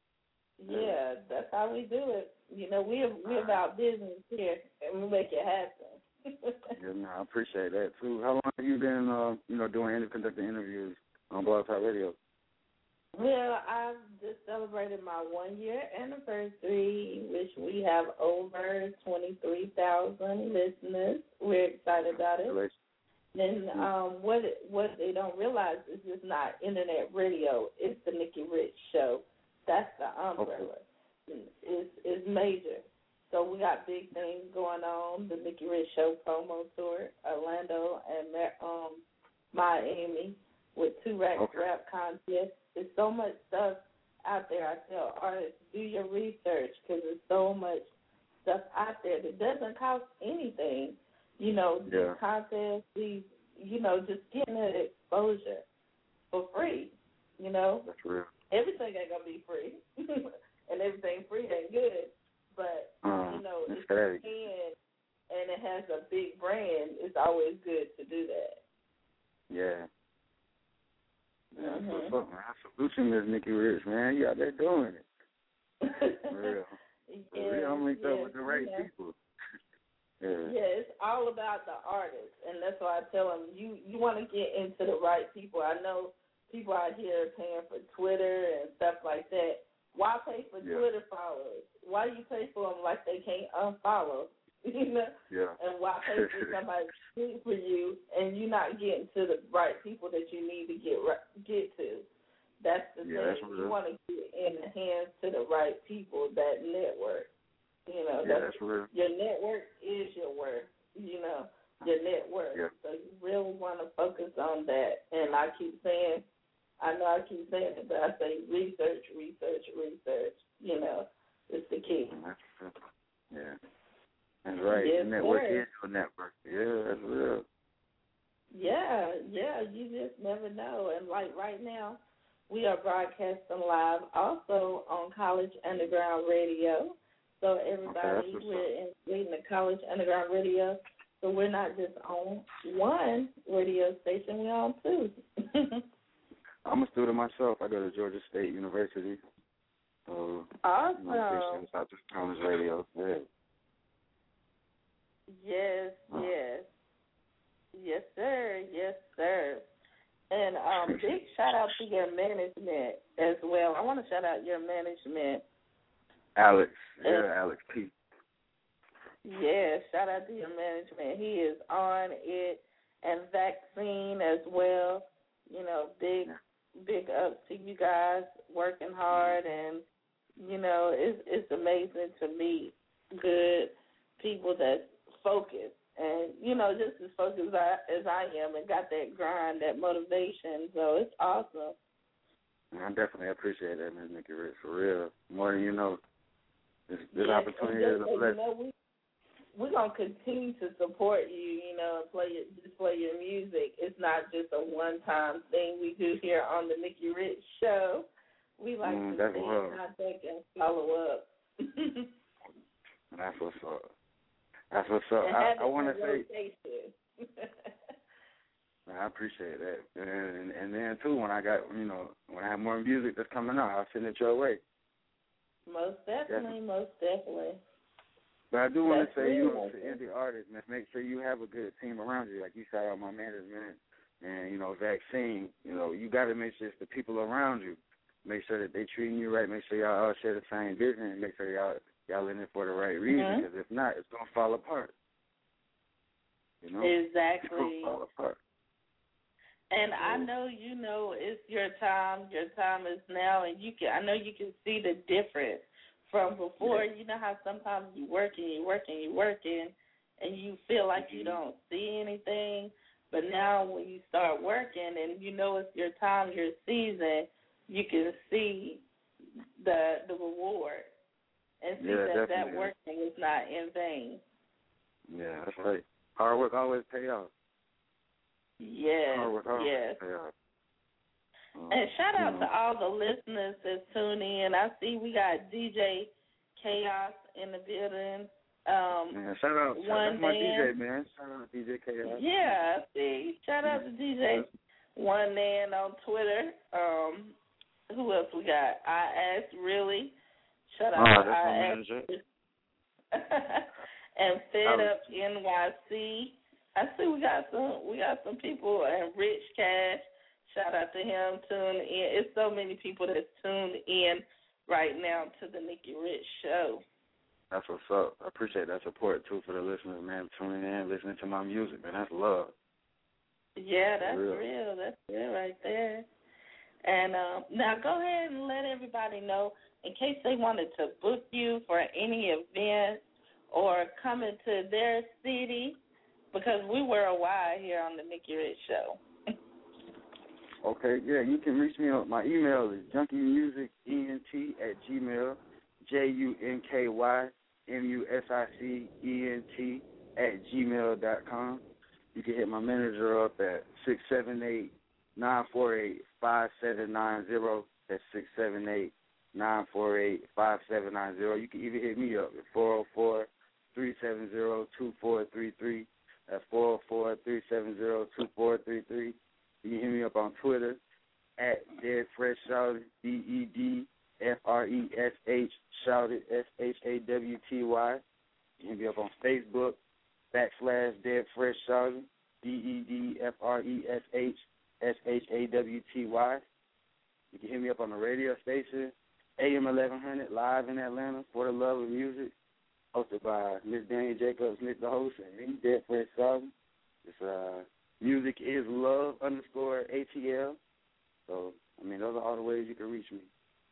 Yeah, that's how we do it. You know, we're, we're about business here, and we make it happen. Yeah, no, I appreciate that, too. How long have you been, uh, you know, doing any conducting interviews on Blog Talk Radio? Well, I've just celebrated my one-year anniversary, which we have over twenty-three thousand listeners. We're excited about it. And um, what what they don't realize is it's not internet radio. It's the Nikki Rich Show. That's the umbrella. Okay. It's, it's major. So we got big things going on. The Nikki Rich Show promo tour, Orlando and um, Miami with two rap okay. rap contests. There's so much stuff out there. I tell artists, do your research because there's so much stuff out there that doesn't cost anything. You know, yeah. these contests, these, you know, just getting that exposure for free, you know. That's real. Everything ain't going to be free, and everything free ain't good. But, uh, you know, if you static. can and it has a big brand, it's always good to do that. Yeah. Yeah, mm-hmm. that's what's up, man. I salute you, Miss Nikki Rich, man. You out there doing it. For real. For yeah, real. I'm linked yeah, up with the right yeah. people. Yeah. Yeah, it's all about the artist, and that's why I tell them, you, you want to get into the right people. I know people out here paying for Twitter and stuff like that. Why pay for yeah. Twitter followers? Why do you pay for them like they can't unfollow? You know? Yeah. And why pay for somebody to speak for you and you're not getting to the right people that you need to get get to? That's the yeah, thing. That's you want to get in the hands to the right people, that network. You know, yeah, that's, that's real. Your network is your worth, you know, your network. Yeah. So you really want to focus on that. And I keep saying, I know I keep saying it, but I say research, research, research. You know, it's the key. That's true. Yeah. That's right. Yes, the network sir. is your network. Yeah, that's real. Yeah, yeah, you just never know. And like right now, we are broadcasting live also on College Underground Radio. So everybody, okay, we're in the College Underground Radio. So we're not just on one radio station, we're on two. I'm a student myself. I go to Georgia State University. So, awesome. I'm South College Radio. Yeah. Yes, yes. Yes, sir. Yes, sir. And um, big shout out to your management as well. I want to shout out your management. Alex. Yeah, and, Alex P. Yeah, shout out to your management. He is on it. And Vaccine as well. You know, big, big ups to you guys working hard. And, you know, it's, it's amazing to meet good people that's focused. And, you know, just as focused as I, as I am and got that grind, that motivation. So it's awesome. I definitely appreciate that, Miz Nikki Rich, for real. More than you know. This, this yes, opportunity is a blessing. You know, we, we're going to continue to support you, you know, and play your, display your music. It's not just a one-time thing we do here on the Nikki Rich Show. We like mm, to stay in contact and follow up. That's what's up. That's what's up. I, I want to say, I appreciate that. And and then too, when I got you know when I have more music that's coming out, I'll send it your way. Most definitely, definitely. most definitely. But I do want That's to say, you real. know, to indie artists, man, make sure you have a good team around you. Like you shout out my management and, you know, Vaccine. You know, you got to make sure it's the people around you. Make sure that they treating you right. Make sure y'all all share the same vision. And make sure y'all y'all in it for the right reason. Because mm-hmm. if not, it's gonna fall apart. You know, exactly. It's gonna fall apart. And I know you know it's your time. Your time is now, and you can. I know you can see the difference from before. Yeah. You know how sometimes you working, you working, you working, and you feel like mm-hmm. you don't see anything. But now when you start working, and you know it's your time, your season, you can see the the reward and see yeah, that definitely. that working was not in vain. Yeah, that's right. Hard work always pay off. Yes, Hard work always yes. pay off. Um, and shout out you know. to all the listeners that tune in. I see we got D J Chaos in the building. Um, man, shout out, shout one out to my man. D J, man. Shout out to D J Chaos. Yeah, see, shout out to D J One Man on Twitter. Um, who else we got? I Asked Really. Shout out oh, to that's I my Asked. manager. And Fed Up N Y C. I see we got some we got some people, and Rich Cash. Shout out to him tuning in. It's so many people that's tuned in right now to the Nikki Rich Show. That's what's up. I appreciate that support too for the listeners, man. Tuning in, listening to my music, man. That's love. Yeah, that's real. real. That's real right there. And um, now go ahead and let everybody know in case they wanted to book you for any event or come into their city, because we worldwide here on the Nikki Rich Show. Okay, yeah, you can reach me on my email is junkymusicent at gmail, J U N K Y M U S I C E N T at gmail dot com. You can hit my manager up at six seven eight, nine four eight, five seven nine zero. That's six seven eight, nine four eight, five seven nine zero. You can even hit me up at four oh four, three seven zero, two four three three. That's four oh four, three seven zero, two four three three. You can hit me up on Twitter at Dead Fresh Shouted, D E D F R E S H Shouted, S H A W T Y. You can hit me up on Facebook, backslash Dead Fresh Shouted, D E D F R E S H S H A W T Y. You can hit me up on the radio station, A M eleven hundred, live in Atlanta, For the Love of Music, hosted by Miss Danny Jacobs, Nick the host, and me, Dead Fresh Shouted. It's uh. Music is love underscore A T L. So, I mean, those are all the ways you can reach me.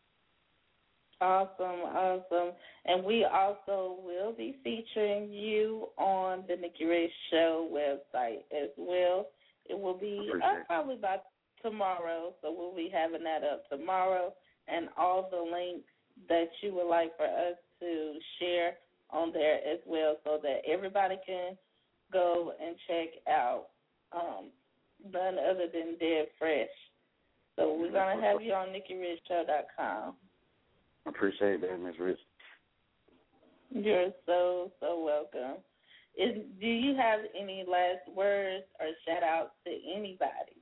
Awesome, awesome. And we also will be featuring you on the Nikki Rich Show website as well. It will be up probably by tomorrow, so we'll be having that up tomorrow, and all the links that you would like for us to share on there as well, so that everybody can go and check out Um, none other than Dead Fresh. So we're going to have you on Nikki Rich Show dot com. I appreciate that, Miss Rich. You're so, so welcome. Is, do you have any last words or shout-outs to anybody?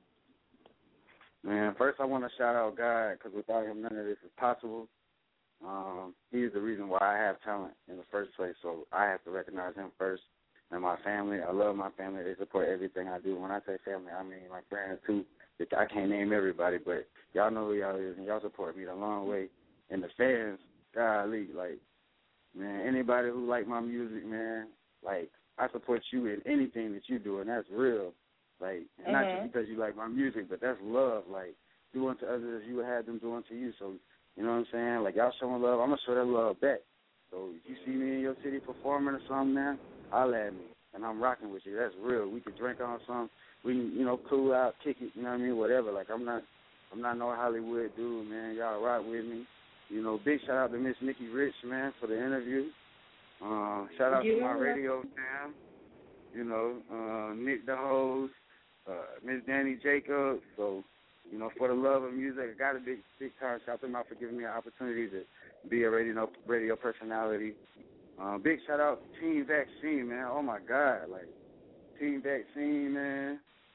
Man, first I want to shout out God, because without him none of this is possible. Um, he's the reason why I have talent in the first place, so I have to recognize him first. And my family, I love my family. They support everything I do. When I say family, I mean my friends, too. I can't name everybody, but y'all know who y'all is, and y'all support me the long way. And the fans, golly, like, man, anybody who like my music, man, like, I support you in anything that you do, and that's real. Like, mm-hmm. not just because you like my music, but that's love. Like, do unto others as you would have them do unto you. So, you know what I'm saying? Like, y'all showing love, I'm going to show that love back. So if you see me in your city performing or something, man, holla at me, and I'm rocking with you. That's real. We can drink on something. We can, you know, cool out, kick it, you know what I mean, whatever. Like, I'm not I'm not no Hollywood dude, man. Y'all rock with me. You know, big shout out to Miss Nikki Rich, man, for the interview. Uh, shout out yeah. to my radio fam. You know, uh, Nick the host, uh, Miss Danny Jacobs. So, you know, for the love of music, I got a big, big time shout them out for giving me an opportunity to be a radio, radio personality. Uh, big shout out to Team Vaccine, man. Oh, my God. Like, Team Vaccine, man.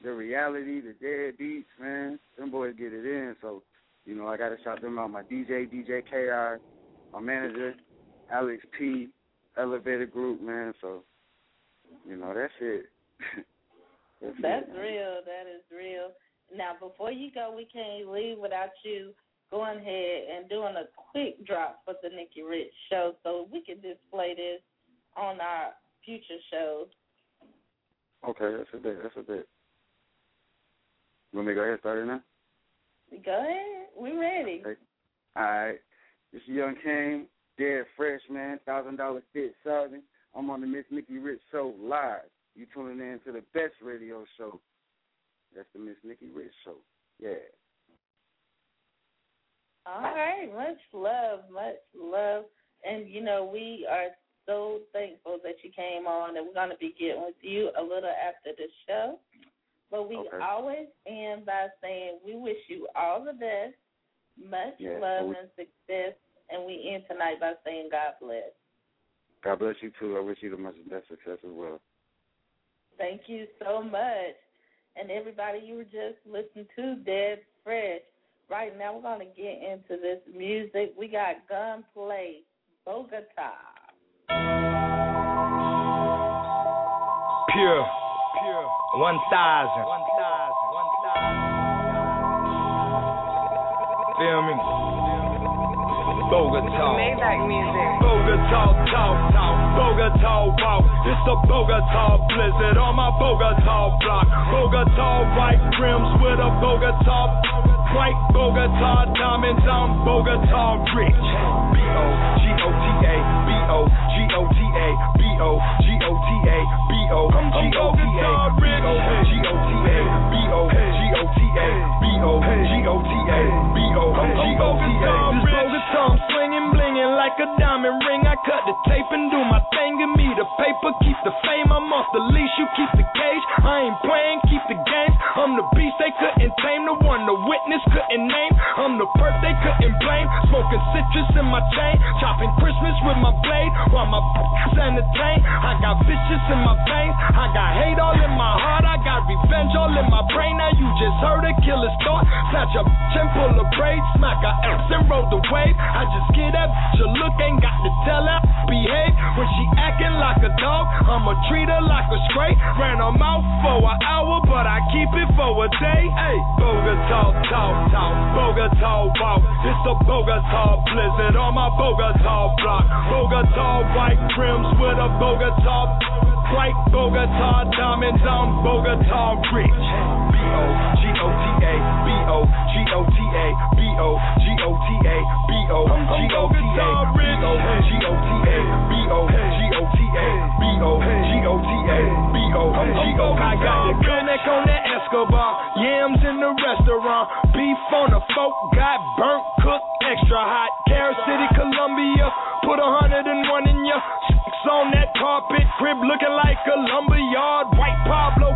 the reality, the dead beats, man. Them boys get it in. So, you know, I got to shout them out. My D J, D J K I, my manager, Alex P, Elevator Group, man. So, you know, that's it. that's, that's it, real. That is real. Now, before you go, we can't leave without you going ahead and doing a quick drop for the Nikki Rich show so we can display this on our future shows. Okay, that's a bit. That's a bit. You want me to go ahead and start it now? Go ahead. We're ready. Okay. All right. This is Young King, dead fresh, man, one thousand dollars fit Southern. I'm on the Miss Nikki Rich show live. You tuning in to the best radio show. That's the Miss Nikki Rich show. Yeah. All right. Much love. Much love. And, you know, we are so thankful that you came on, and we're going to be getting with you a little after the show. But we okay. always end by saying we wish you all the best, much yeah, love we, and success, and we end tonight by saying God bless. God bless you, too. I wish you the much best success as well. Thank you so much. And everybody, you were just listening to Dead Fresh. Right now we're going to get into this music. We got Gunplay, Bogota. Pure. Pure. One thousand. One thousand. One thousand. Feel me? Bogota. Maybach music. Bogota talk, talk. Bogota walk. It's the Bogota blizzard on my Bogota block. Bogota white rims with a Bogota. White Bogota diamonds on Bogota rich. B O G O T A. B O G O T A. B O G O T A. B O G O T A. B O G O T A. B O G O T A. B O G O T A. B O G O T A. This Bogota I'm slinging, blinging like a diamond ring. I cut the tape and do my thing. Give me the paper, keep the fame. I'm off the leash, you keep the cage. I ain't playing, keep the games. I'm the beast they couldn't tame, the one the witness couldn't name. I'm the perp they couldn't blame. Smoking citrus in my chain, chopping Christmas with my blade while my entertain. I got vicious in my veins, I got hate all in my heart, I got revenge all in my brain. Now you just heard a killer's thought. Snatch a bitch and pull a braid, smack a X and roll the wave. I just get that bitch a look, ain't got to tell her behave. When she acting like a dog, I'ma treat her like a stray. Ran her mouth for an hour, but I keep it for a day. Hey, Bogota talk, talk, Bogota walk. It's the Bogota blizzard on my Bogota block. Bogota white rims with a Bogota. White Bogota diamonds on Bogota rich. B O G O T A. B O G O T A. B O G O T A. B O G O T A. B O G O T A. B O G O T A. B O G O T A. B O G O T A. I got the connect on that Escobar. Yams in the restaurant. Beef on the fork. Got burnt, cooked, extra hot. Carol City, Columbia. Put a hundred and one in your on that carpet. Crib looking like a lumberyard. White Pablo.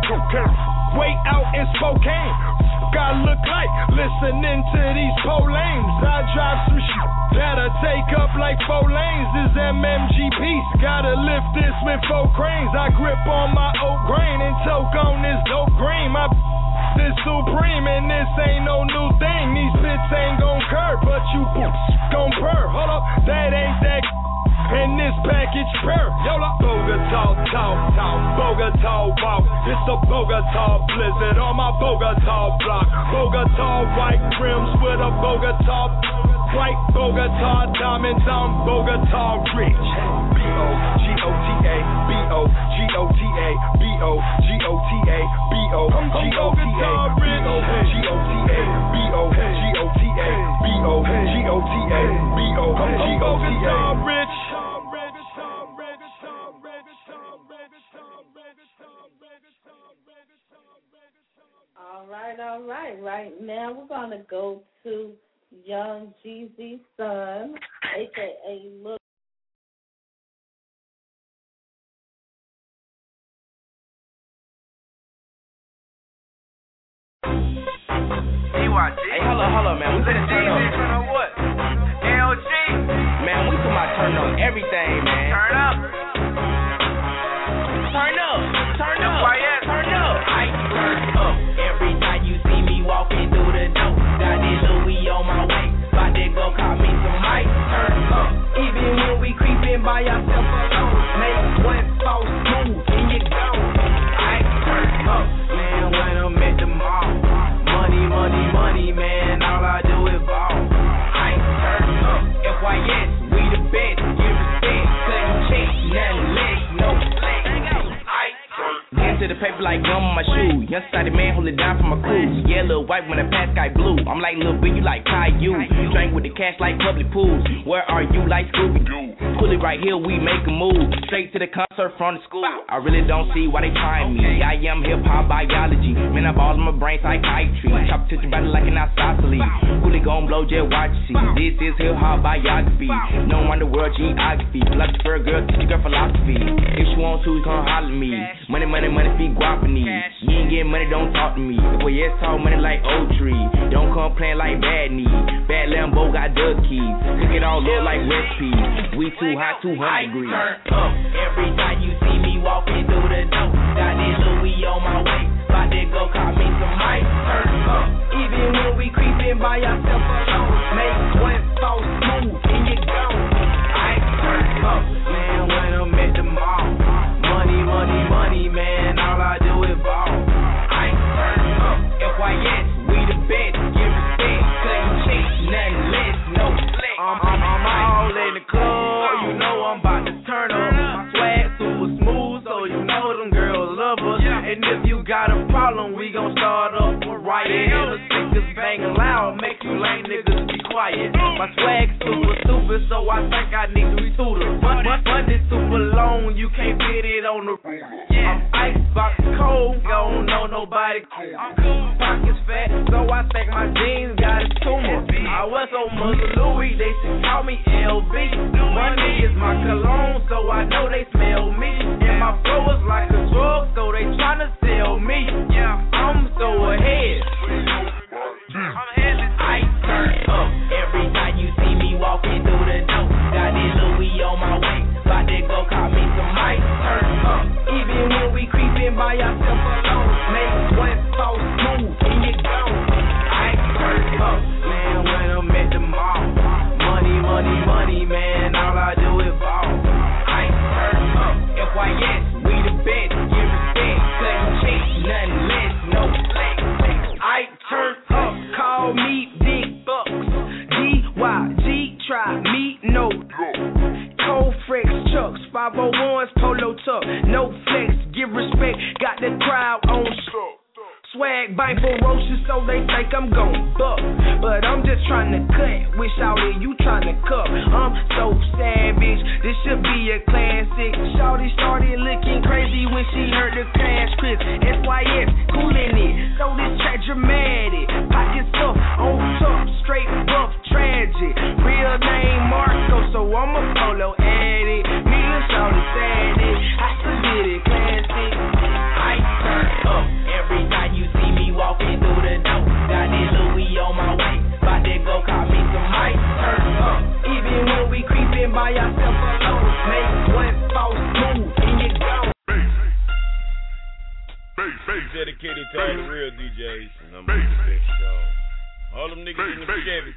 Wait out in Spokane. I look like listening to these pole lanes. I drive some shit that'll take up like four lanes. This M M G piece gotta lift this with four cranes. I grip on my oat grain and choke on this dope green. My this supreme and this ain't no new thing. These pits ain't gon' curve, but you gon' purr. Hold up, that ain't that. And this package purr. Yola Bogota talk, talk, Bogota walk. It's the Bogota blizzard on my Bogota block. Bogota white rims with a Bogota. White Bogota diamonds on Bogota rich. B O G O T A. B O G O T A. B O G O T A. B O G O T A. B O G O T A. B O G O T A. B O G O T A. B O G O T A. Rich. All right, all right. Right now we're going to go to Young Jeezy's son, a k a. Look. Hey, hello, hello, man. We finna turn up. Turn on what? L G. Man, we come out turn on everything, man. Turn up. Turn up. Turn up. Turn up. Turn up. I turn up. paper like gum on my shoe. Young sided man hold it down for my crew. Yeah, little white when the past guy blue. I'm like Lil B, you like Caillou. Drink with the cash like public pools. Where are you like Scooby Doo? Pull it right here, we make a move. Straight to the concert from the school. I really don't see why they trying me. I am hip hop biology. Man, I ball in my brain psychiatry. Chop to your body like an isosceles. Who they gon' blow, just watch you see. This is hip hop biography. No wonder world geography. Like the girl, girl, teach girl philosophy. If she wants to, come holler at me. Money, money, money, feet guapany. You ain't getting money, don't talk to me. If we yes, talk money like old tree. Don't come playing like bad knee. Bad Lambo got duck keys. Cook it all up like recipes. We too hot, two hundred degrees. Turn up every time you see me walking through the door. Got this Louis on my way. About to go call me some ice. Turn up even when we creeping by ourselves alone. Make one so smooth and you go. I turn up, man, when I'm at the mall. Money, money, money, man, all I do is ball. I turn up, F Y S, we the best. Give respect, cutting checks, nothing less, no flex. I'm, I'm, I'm all in the club, you know I'm about to turn up. My swag super smooth, so you know them girls love us. And if you got a problem, we gon' start up right here. The speakers banging loud, make you lame niggas be quiet. My swag super stupid, so I think I need to tutor. But Monday super long, you can't fit it on the ruler. I'm icebox cold, don't know nobody cool. Pockets fat, so I think my jeans got a tumor. I was on Mother Louis, they should call me L B. Money is my cologne, so I know they smell me. And my flow is like a drug, so they tryna sell me. Yeah, I'm so ahead. I turn up every time you see me walking through the door. Got this Louis on my way, about to go call me some ice. Turn up even when we creeping by ourselves alone. Make one so smooth and you go. I turn up, man, when I'm at the mall. Money, money, money, man, all I do is ball. I turn up, F Y S, we the best. Give respect, cutting checks, nothing less, no flex. I turn up, call me Big Bucks. D Y G, try me, no. Cold Frex Chucks, five oh ones, Polo Tuck, no flex, give respect, got the crowd on stuff. Swag bang ferocious, so they think I'm gon' buck. But I'm just trying to cut, wish out here you trying to cup. I'm so savage, this should be a classic. Shawty started looking crazy when she heard the crash Chris S Y S, coolin' it, so this track dramatic. Pockets up, on top, straight rough, tragic. Real name Marco, so I'm a polo addict. Me and Shawty said it, I submit it, classic. I turn up every time you see me walking through the door. Got this Louis on my way, about to go call me some ice. Turn up, even when we creeping by ourselves alone. Make one false move and you go. Dedicated to all the real D Js. And I'm on the best show. All them niggas in the Chevy.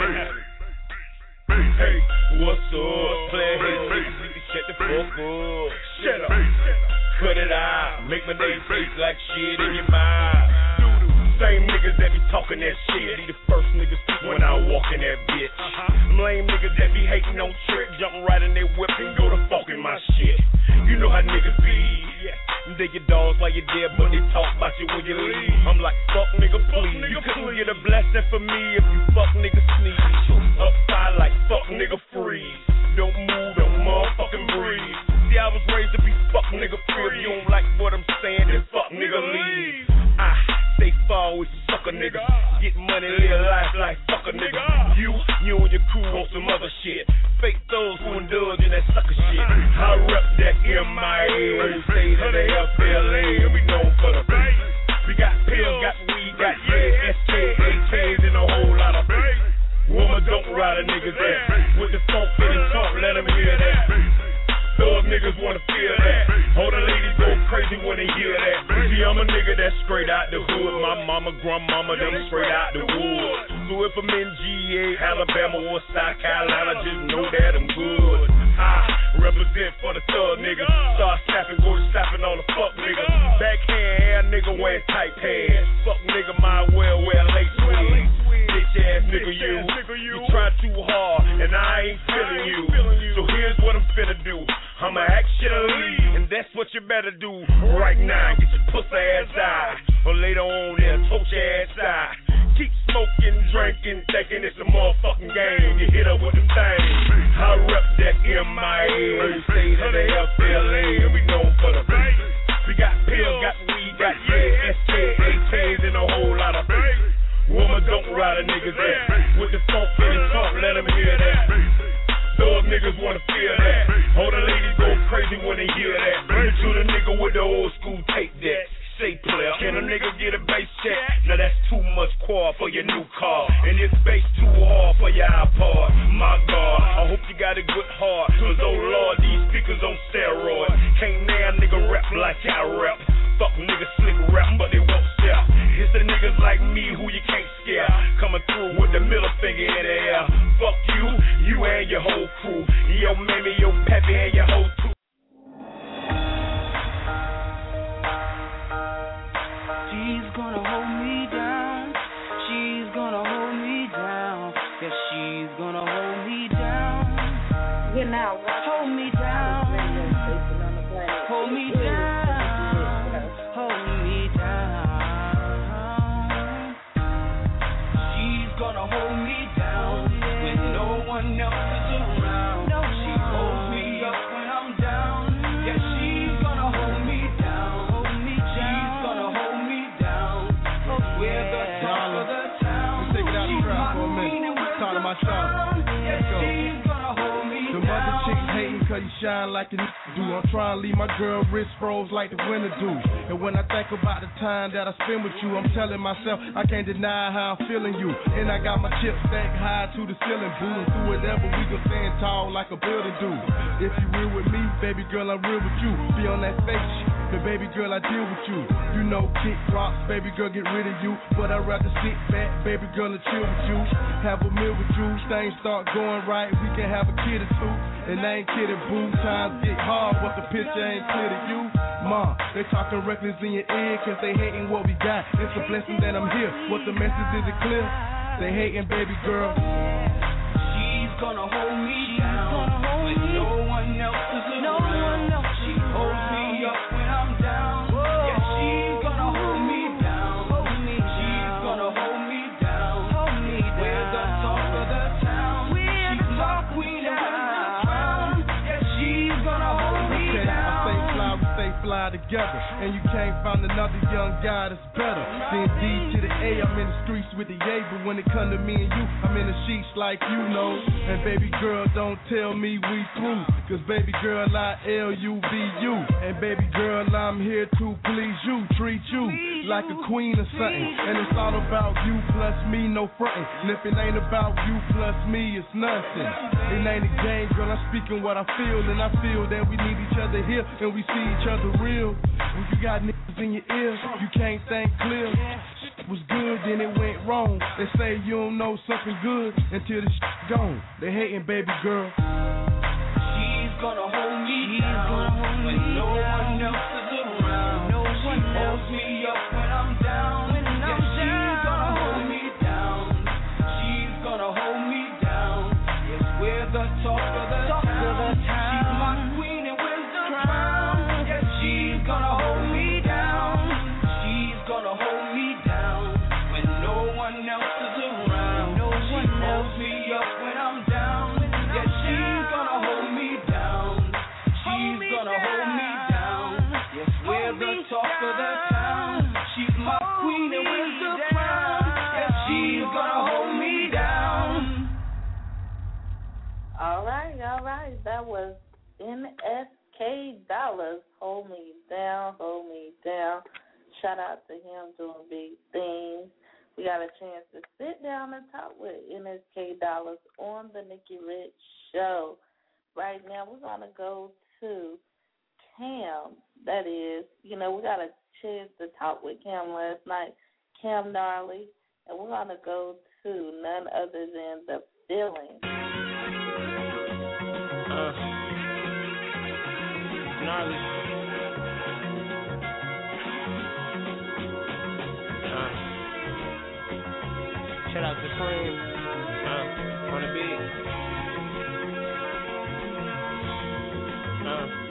Hey, what's up? Play his niggas, you can shut the fuck up. Shut up. Cut it out. Make my name taste like shit in your mind. Same niggas that be talking that shit. Be the first niggas when I walk in that bitch. Them lame niggas that be hating on trick, jumping right in their whip and go to fucking my shit. You know how niggas be. They get dogs while you're dead, but they talk about you when you leave. I'm like, fuck nigga, please. You couldn't get a blessing for me if you fuck nigga sneeze. Upside like fuck nigga freeze. Don't move, don't motherfucking breathe. See, I was raised to be fuck nigga free. If you don't like what I'm saying, then fuck nigga leave. I stay far with sucker niggas. Get money, live life like fuck a nigga. You, you and your crew on some other shit. Fake those who indulge in that sucker shit. I rep that M I A, state of the F L A, and we known for the bass. We got pills, got weed, got yeah, S K, A Ks, and a whole lot of bass. Woman don't ride a nigga's ass. With the funk in his talk, let him hear that. Those niggas wanna feel that. All the ladies go crazy when they hear that. See, I'm a nigga that's straight out the hood. My mama, grandmama, them straight out the woods. So if I'm in G A, Alabama, or South Carolina, just know that I'm good. I represent for the thug niggas. Start snapping, go to snapping on the fuck niggas. Backhand hair nigga wearing tight pants. Fuck nigga might well wear lace wigs. Bitch ass nigga you. You try too hard and I ain't feeling you. So here's what I'm finna do. I'ma ask you to leave, and that's what you better do right now. Get your pussy ass out, or later on they'll tote your ass out. Keep smoking, drinking, thinking it's a motherfucking game. You hit up with them things. I rep that M I A, state of the F L A, and we known for the bass. We got pills, got weed, got yeah, S K, A Ks, and a whole lot of bass. Woman don't ride a nigga's ass. With the funk in his talk, let him hear that. Those niggas wanna feel that. All the ladies go crazy when they hear that. Bring it to the nigga with the old school tape deck. Say player, can a nigga get a bass check? Now that's too much quad for your new car, and this bass too hard for your iPod. My God, I hope you got a good heart, cause oh Lord, these speakers on steroids. Can't now nigga rap like I rap. Fuck niggas slick rap, but they won't sell. It's the niggas like me who you can't scare. Coming through with the middle finger in the air. Fuck you, you and your whole crew. Yo mammy, yo peppy, and your whole crew. She's gonna hold me down. She's gonna hold me down. Yes, she's gonna hold me down. You're now hold me down. Hold me down. Hold me down. She's gonna hold me down when no one else is around. She holds me up when I'm down. Yes, she's gonna hold me down. She's gonna hold me down. We're the top of the town. Let's take it out the crowd for a minute. Talk to my shop. Let's go. The mother chicks hating cause you shine like the n- do. I'm trying to leave my girl wrist froze like the winter do. And when I think about the time that I spend with you, I'm telling myself I can't deny how I'm feeling you. And I got my chips stacked high to the ceiling, boo. And through whatever we can stand tall like a building do. If you real with me, baby girl, I'm real with you. Be on that fake shit. The baby girl, I deal with you. You know, kick rocks, baby girl, get rid of you. But I'd rather sit back, baby girl, and chill with you. Have a meal with you, things start going right. We can have a kid or two. And I ain't kidding, boo. Times get hard, but the picture ain't clear to you. Ma, they talking reckless in your ear, cause they hating what we got. It's a blessing that I'm here. What the message is it clear? They hating, baby girl. She's gonna hold me down when no one else is around. She holds me up when I'm down. Yeah, she's gonna hold me down. She's gonna hold me down. We're the talk of the town. She's my queen and we're the crown. Yeah, she's gonna hold me Okay, down. I say fly, we stay fly together. And you can't find another young guy that's better. Then D to the A, I'm in the streets with the A. But when it come to me and you, I'm in the sheets like you know. And baby girl, don't tell me we through. Cause baby girl, I L U B U. And baby girl, I'm here to please you. Treat you like a queen or something. And it's all about you plus me, no frontin'. And if it ain't about you plus me, it's nothing. It ain't a game, girl, I'm speaking what I feel. And I feel that we need each other here. And we see each other real. When you got niggas in your ear, you can't think clear. Shit was good, then it went wrong. They say you don't know something good until the shit gone. They hating, baby girl. She's gonna hold me down when no one else is around. She holds me up when I'm down. Yeah, she's gonna hold me down. She's gonna hold me down. Yes, we're the talk of the town. She's my queen and we're the crown. Yeah, she's gonna hold me down. She's gonna hold me down when no one else is around. She holds me up when I'm down. Yeah, she's gonna hold me down. She's gonna hold me down. Yes, we're the talk of the town. She's my queen and we're the crown. Yeah, she's gonna hold me down. All right, all right. That was N S K Dollars. Hold me down, hold me down. Shout out to him doing big things. We got a chance to sit down and talk with N S K Dollars on the Nikki Rich Show. Right now, we're going to go to Cam. That is, you know, we got a chance to talk with Cam last night, Cam Gnarly, and we're going to go to none other than The Feeling. Uh, gnarly. Uh, shout out to Cream. Uh, on the beat. Uh.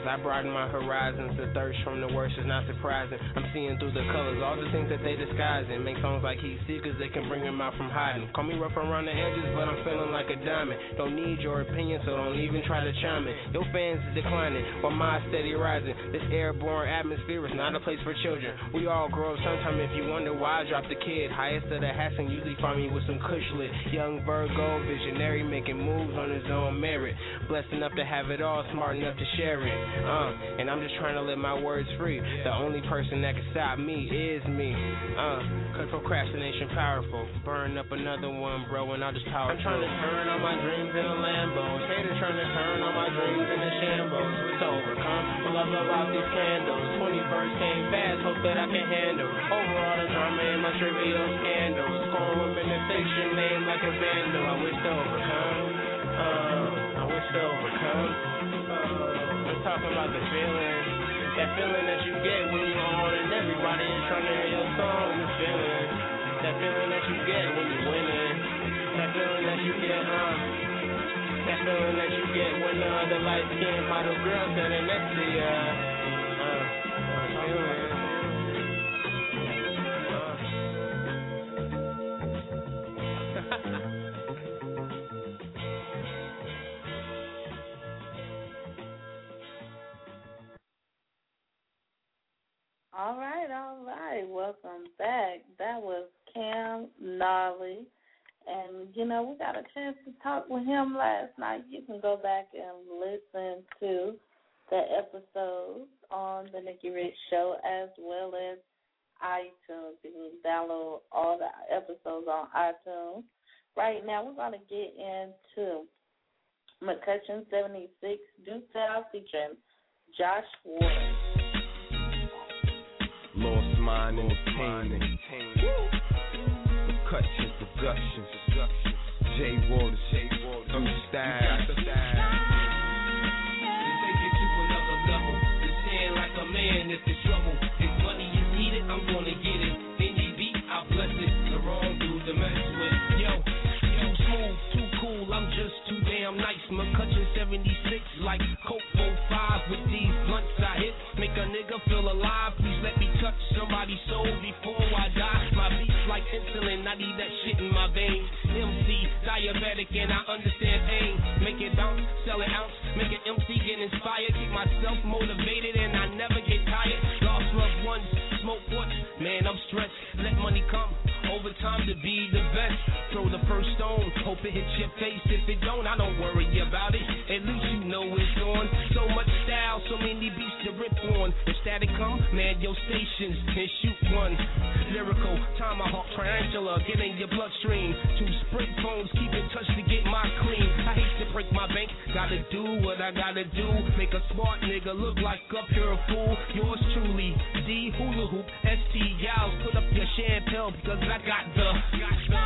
I broaden my horizons. The thirst from the worst is not surprising. I'm seeing through the colors, all the things that they disguise and make songs like heat seekers, they can bring them out from hiding. Call me rough around the edges, but I'm feeling like a diamond. Don't need your opinion, so don't even try to chime in. Your fans is declining, while my steady rising. This airborne atmosphere is not a place for children. We all grow up sometime if you wonder why I dropped the kid. Highest of the hats and usually find me with some kush lit. Young Virgo, visionary, making moves on his own merit. Blessed enough to have it all, smart enough to share it. Uh, and I'm just trying to let my words free. The only person that can stop me is me. Uh, cause procrastination powerful. Burn up another one, bro, and I'll just power. I'm trying to turn all my dreams into Lambos. Haters trying to turn all my dreams into shambles. It's overcome. Love about these candles. twenty-first came fast, hope that I can handle. Overall the drama in my trivial scandals. Scoring women in fiction, name like a vandal. I wish to overcome. Uh, I wish to overcome. Uh, I'm talking about the feeling. That feeling that you get when you're on and everybody is trying to hear your song. The feeling. That feeling that you get when you're winning. That feeling that you get, uh. That feeling that you get when the uh, other light-skinned model girl standing next to you. Uh, uh, feeling. All right, all right. Welcome back. That was Cam Gnarly. And, you know, we got a chance to talk with him last night. You can go back and listen to the episodes on the Nikki Rich Show as well as iTunes. You can download all the episodes on iTunes. Right now, we're going to get into McCutcheon seventy-six Due South featuring Josh Waters. Lost Mind Entertainment, McCutcheon Productions, Jay Waters, I'm style. To take it to another level, to stand like a man if it's trouble. If money is needed, I'm gonna get it. Any beat, I bless it. The wrong dude to mess with. Yo, too smooth, too cool, I'm just too damn nice. McCutcheon seventy-six like Coke oh five with these blunts I hit. Make a nigga feel alive, please let me touch somebody's soul before I die. My beats like insulin, I need that shit in my veins. M C, diabetic, and I understand pain. Make it bounce, sell it ounce, make an M C get inspired. Keep myself motivated and I never get tired. Lost loved ones, smoke ports, man I'm stressed. Let money come, over time to be the best. Throw the first stone, hope it hits your face. If it don't, I don't worry about it. At least you know it's on. So much style, so many beats to rip on. If static come, man your stations and shoot one. Lyrical, tomahawk, tarantula, get in your bloodstream. Two sprit phones, keep in touch to get my clean. I hate to break my bank, gotta do what I gotta do. Make a smart nigga look like a pure fool. Yours truly, D Hula Hoop, S T Y'all, put up your champagne because I got the. Got the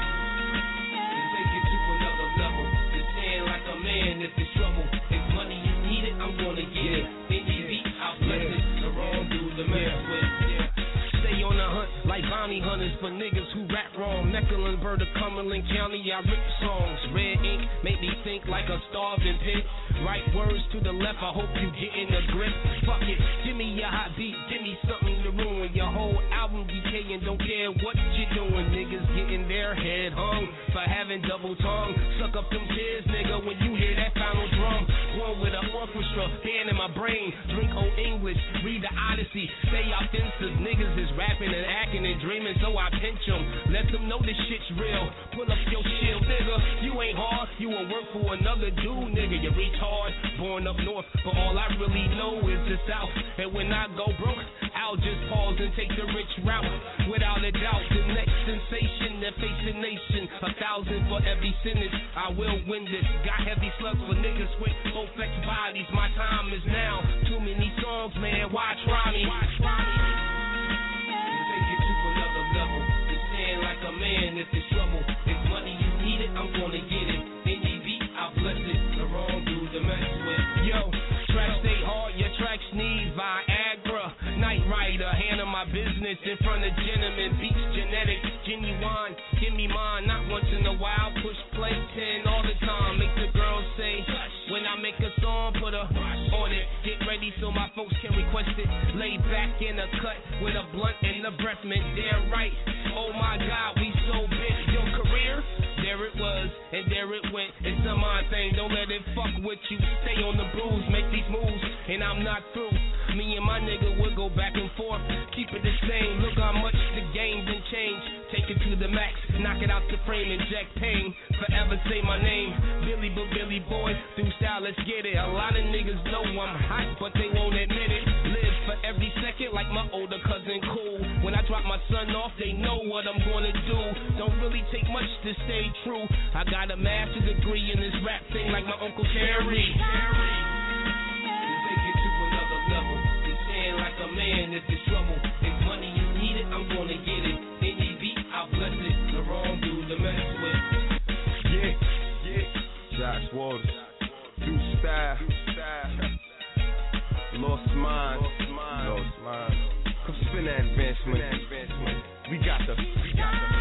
to take it to another level, to stand like a man if it's trouble. If money is needed, I'm gonna get it. Any beat, I'll bless it. The wrong dude to mess with. Yeah. Stay on the hunt like bounty hunters for niggas who rap wrong. Mecklenburg to Cumberland County, I rip songs. Red ink make me think like a starving pig. Right words to the left, I hope you get in the grip. Fuck it, give me your hot beat, give me something to ruin your whole album decaying. Don't care what you doing, niggas getting their head hung for having double tongue. Suck up them tears, nigga, when you hear that final drum. One with an orchestra, band in my brain. Drink old English, read the Odyssey. Stay offensive, niggas is rapping and acting and dreaming, so I pinch them. Let them know this shit's real. Pull up your shield, nigga. You ain't hard, you won't work for another dude, nigga. You retard. Born up north, but all I really know is the south. And when I go broke, I'll just pause and take the rich route. Without a doubt, the next sensation that face the nation. A thousand for every sentence, I will win this. Got heavy slugs for niggas with low flex bodies. My time is now. Too many songs, man, why try me? Why try me? Take it to another level, to stand like a man if it's trouble. If money is needed, I'm gonna get it. Any beat, I bless it. The wrong dude to mess with. Yo, tracks stay hard, your tracks need Viagra. Night Rider, handle my business in front of gentlemen. Beats genetic, genuine. Give me mine, not once in a while. Push play ten all the time. Make the girls say, when I make a song, put her on it. Get ready ready so my folks can request it. Lay back in a cut with a blunt and the breath mint. Damn right. Oh my God, we so big. Your career, there it was, and there it went. It's a mind thing, don't let it fuck with you. Stay on the bruise, make these moves, and I'm not through. Me and my nigga would go back and forth, keep it the same. Look how much the game done changed. Take it to the max, knock it out the frame, inject pain. Forever say my name, Billy but Billy boy. Through style, let's get it. A lot of niggas know I'm hot, but they won't admit it. Live for every second like my older cousin Cool. When I drop my son off, they know what I'm gonna do. Don't really take much to stay true. I got a master's degree in this rap thing like my Uncle Terry. Like a man, if it's trouble, if money is needed, I'm gonna get it. Any beat, I'll bless it. The wrong dude to mess with. Yeah, yeah. Josh Waters, new style, lost mind, lost mind. Come spin that advancement. We got the, we got the.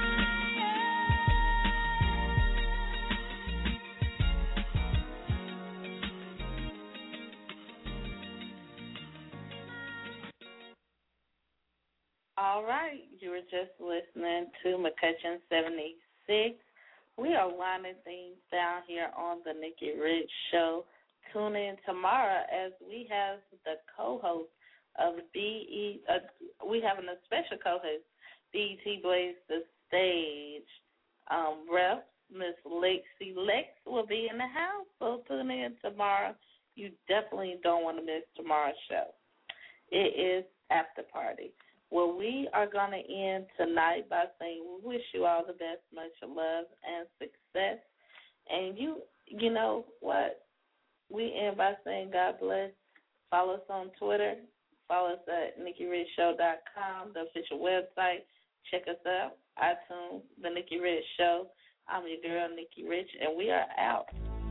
All right, you were just listening to McCutcheon seventy-six. We are winding things down here on the Nikki Rich Show. Tune in tomorrow as we have the co-host of B E. Uh, we have a special co-host, B E T Blaze the Stage. Um, ref, Miss Lexi Lex will be in the house, so tune in tomorrow. You definitely don't want to miss tomorrow's show. It is After Party. Well, we are going to end tonight by saying we wish you all the best, much love and success. And you, you know what? We end by saying God bless. Follow us on Twitter. Follow us at Nikki Rich Show dot com, the official website. Check us out, iTunes, The Nikki Rich Show. I'm your girl, Nikki Rich, and we are out.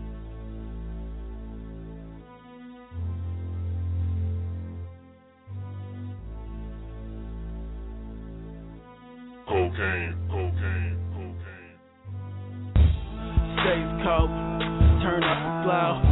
Cocaine, cocaine, cocaine. Safe coat, turn up the flow.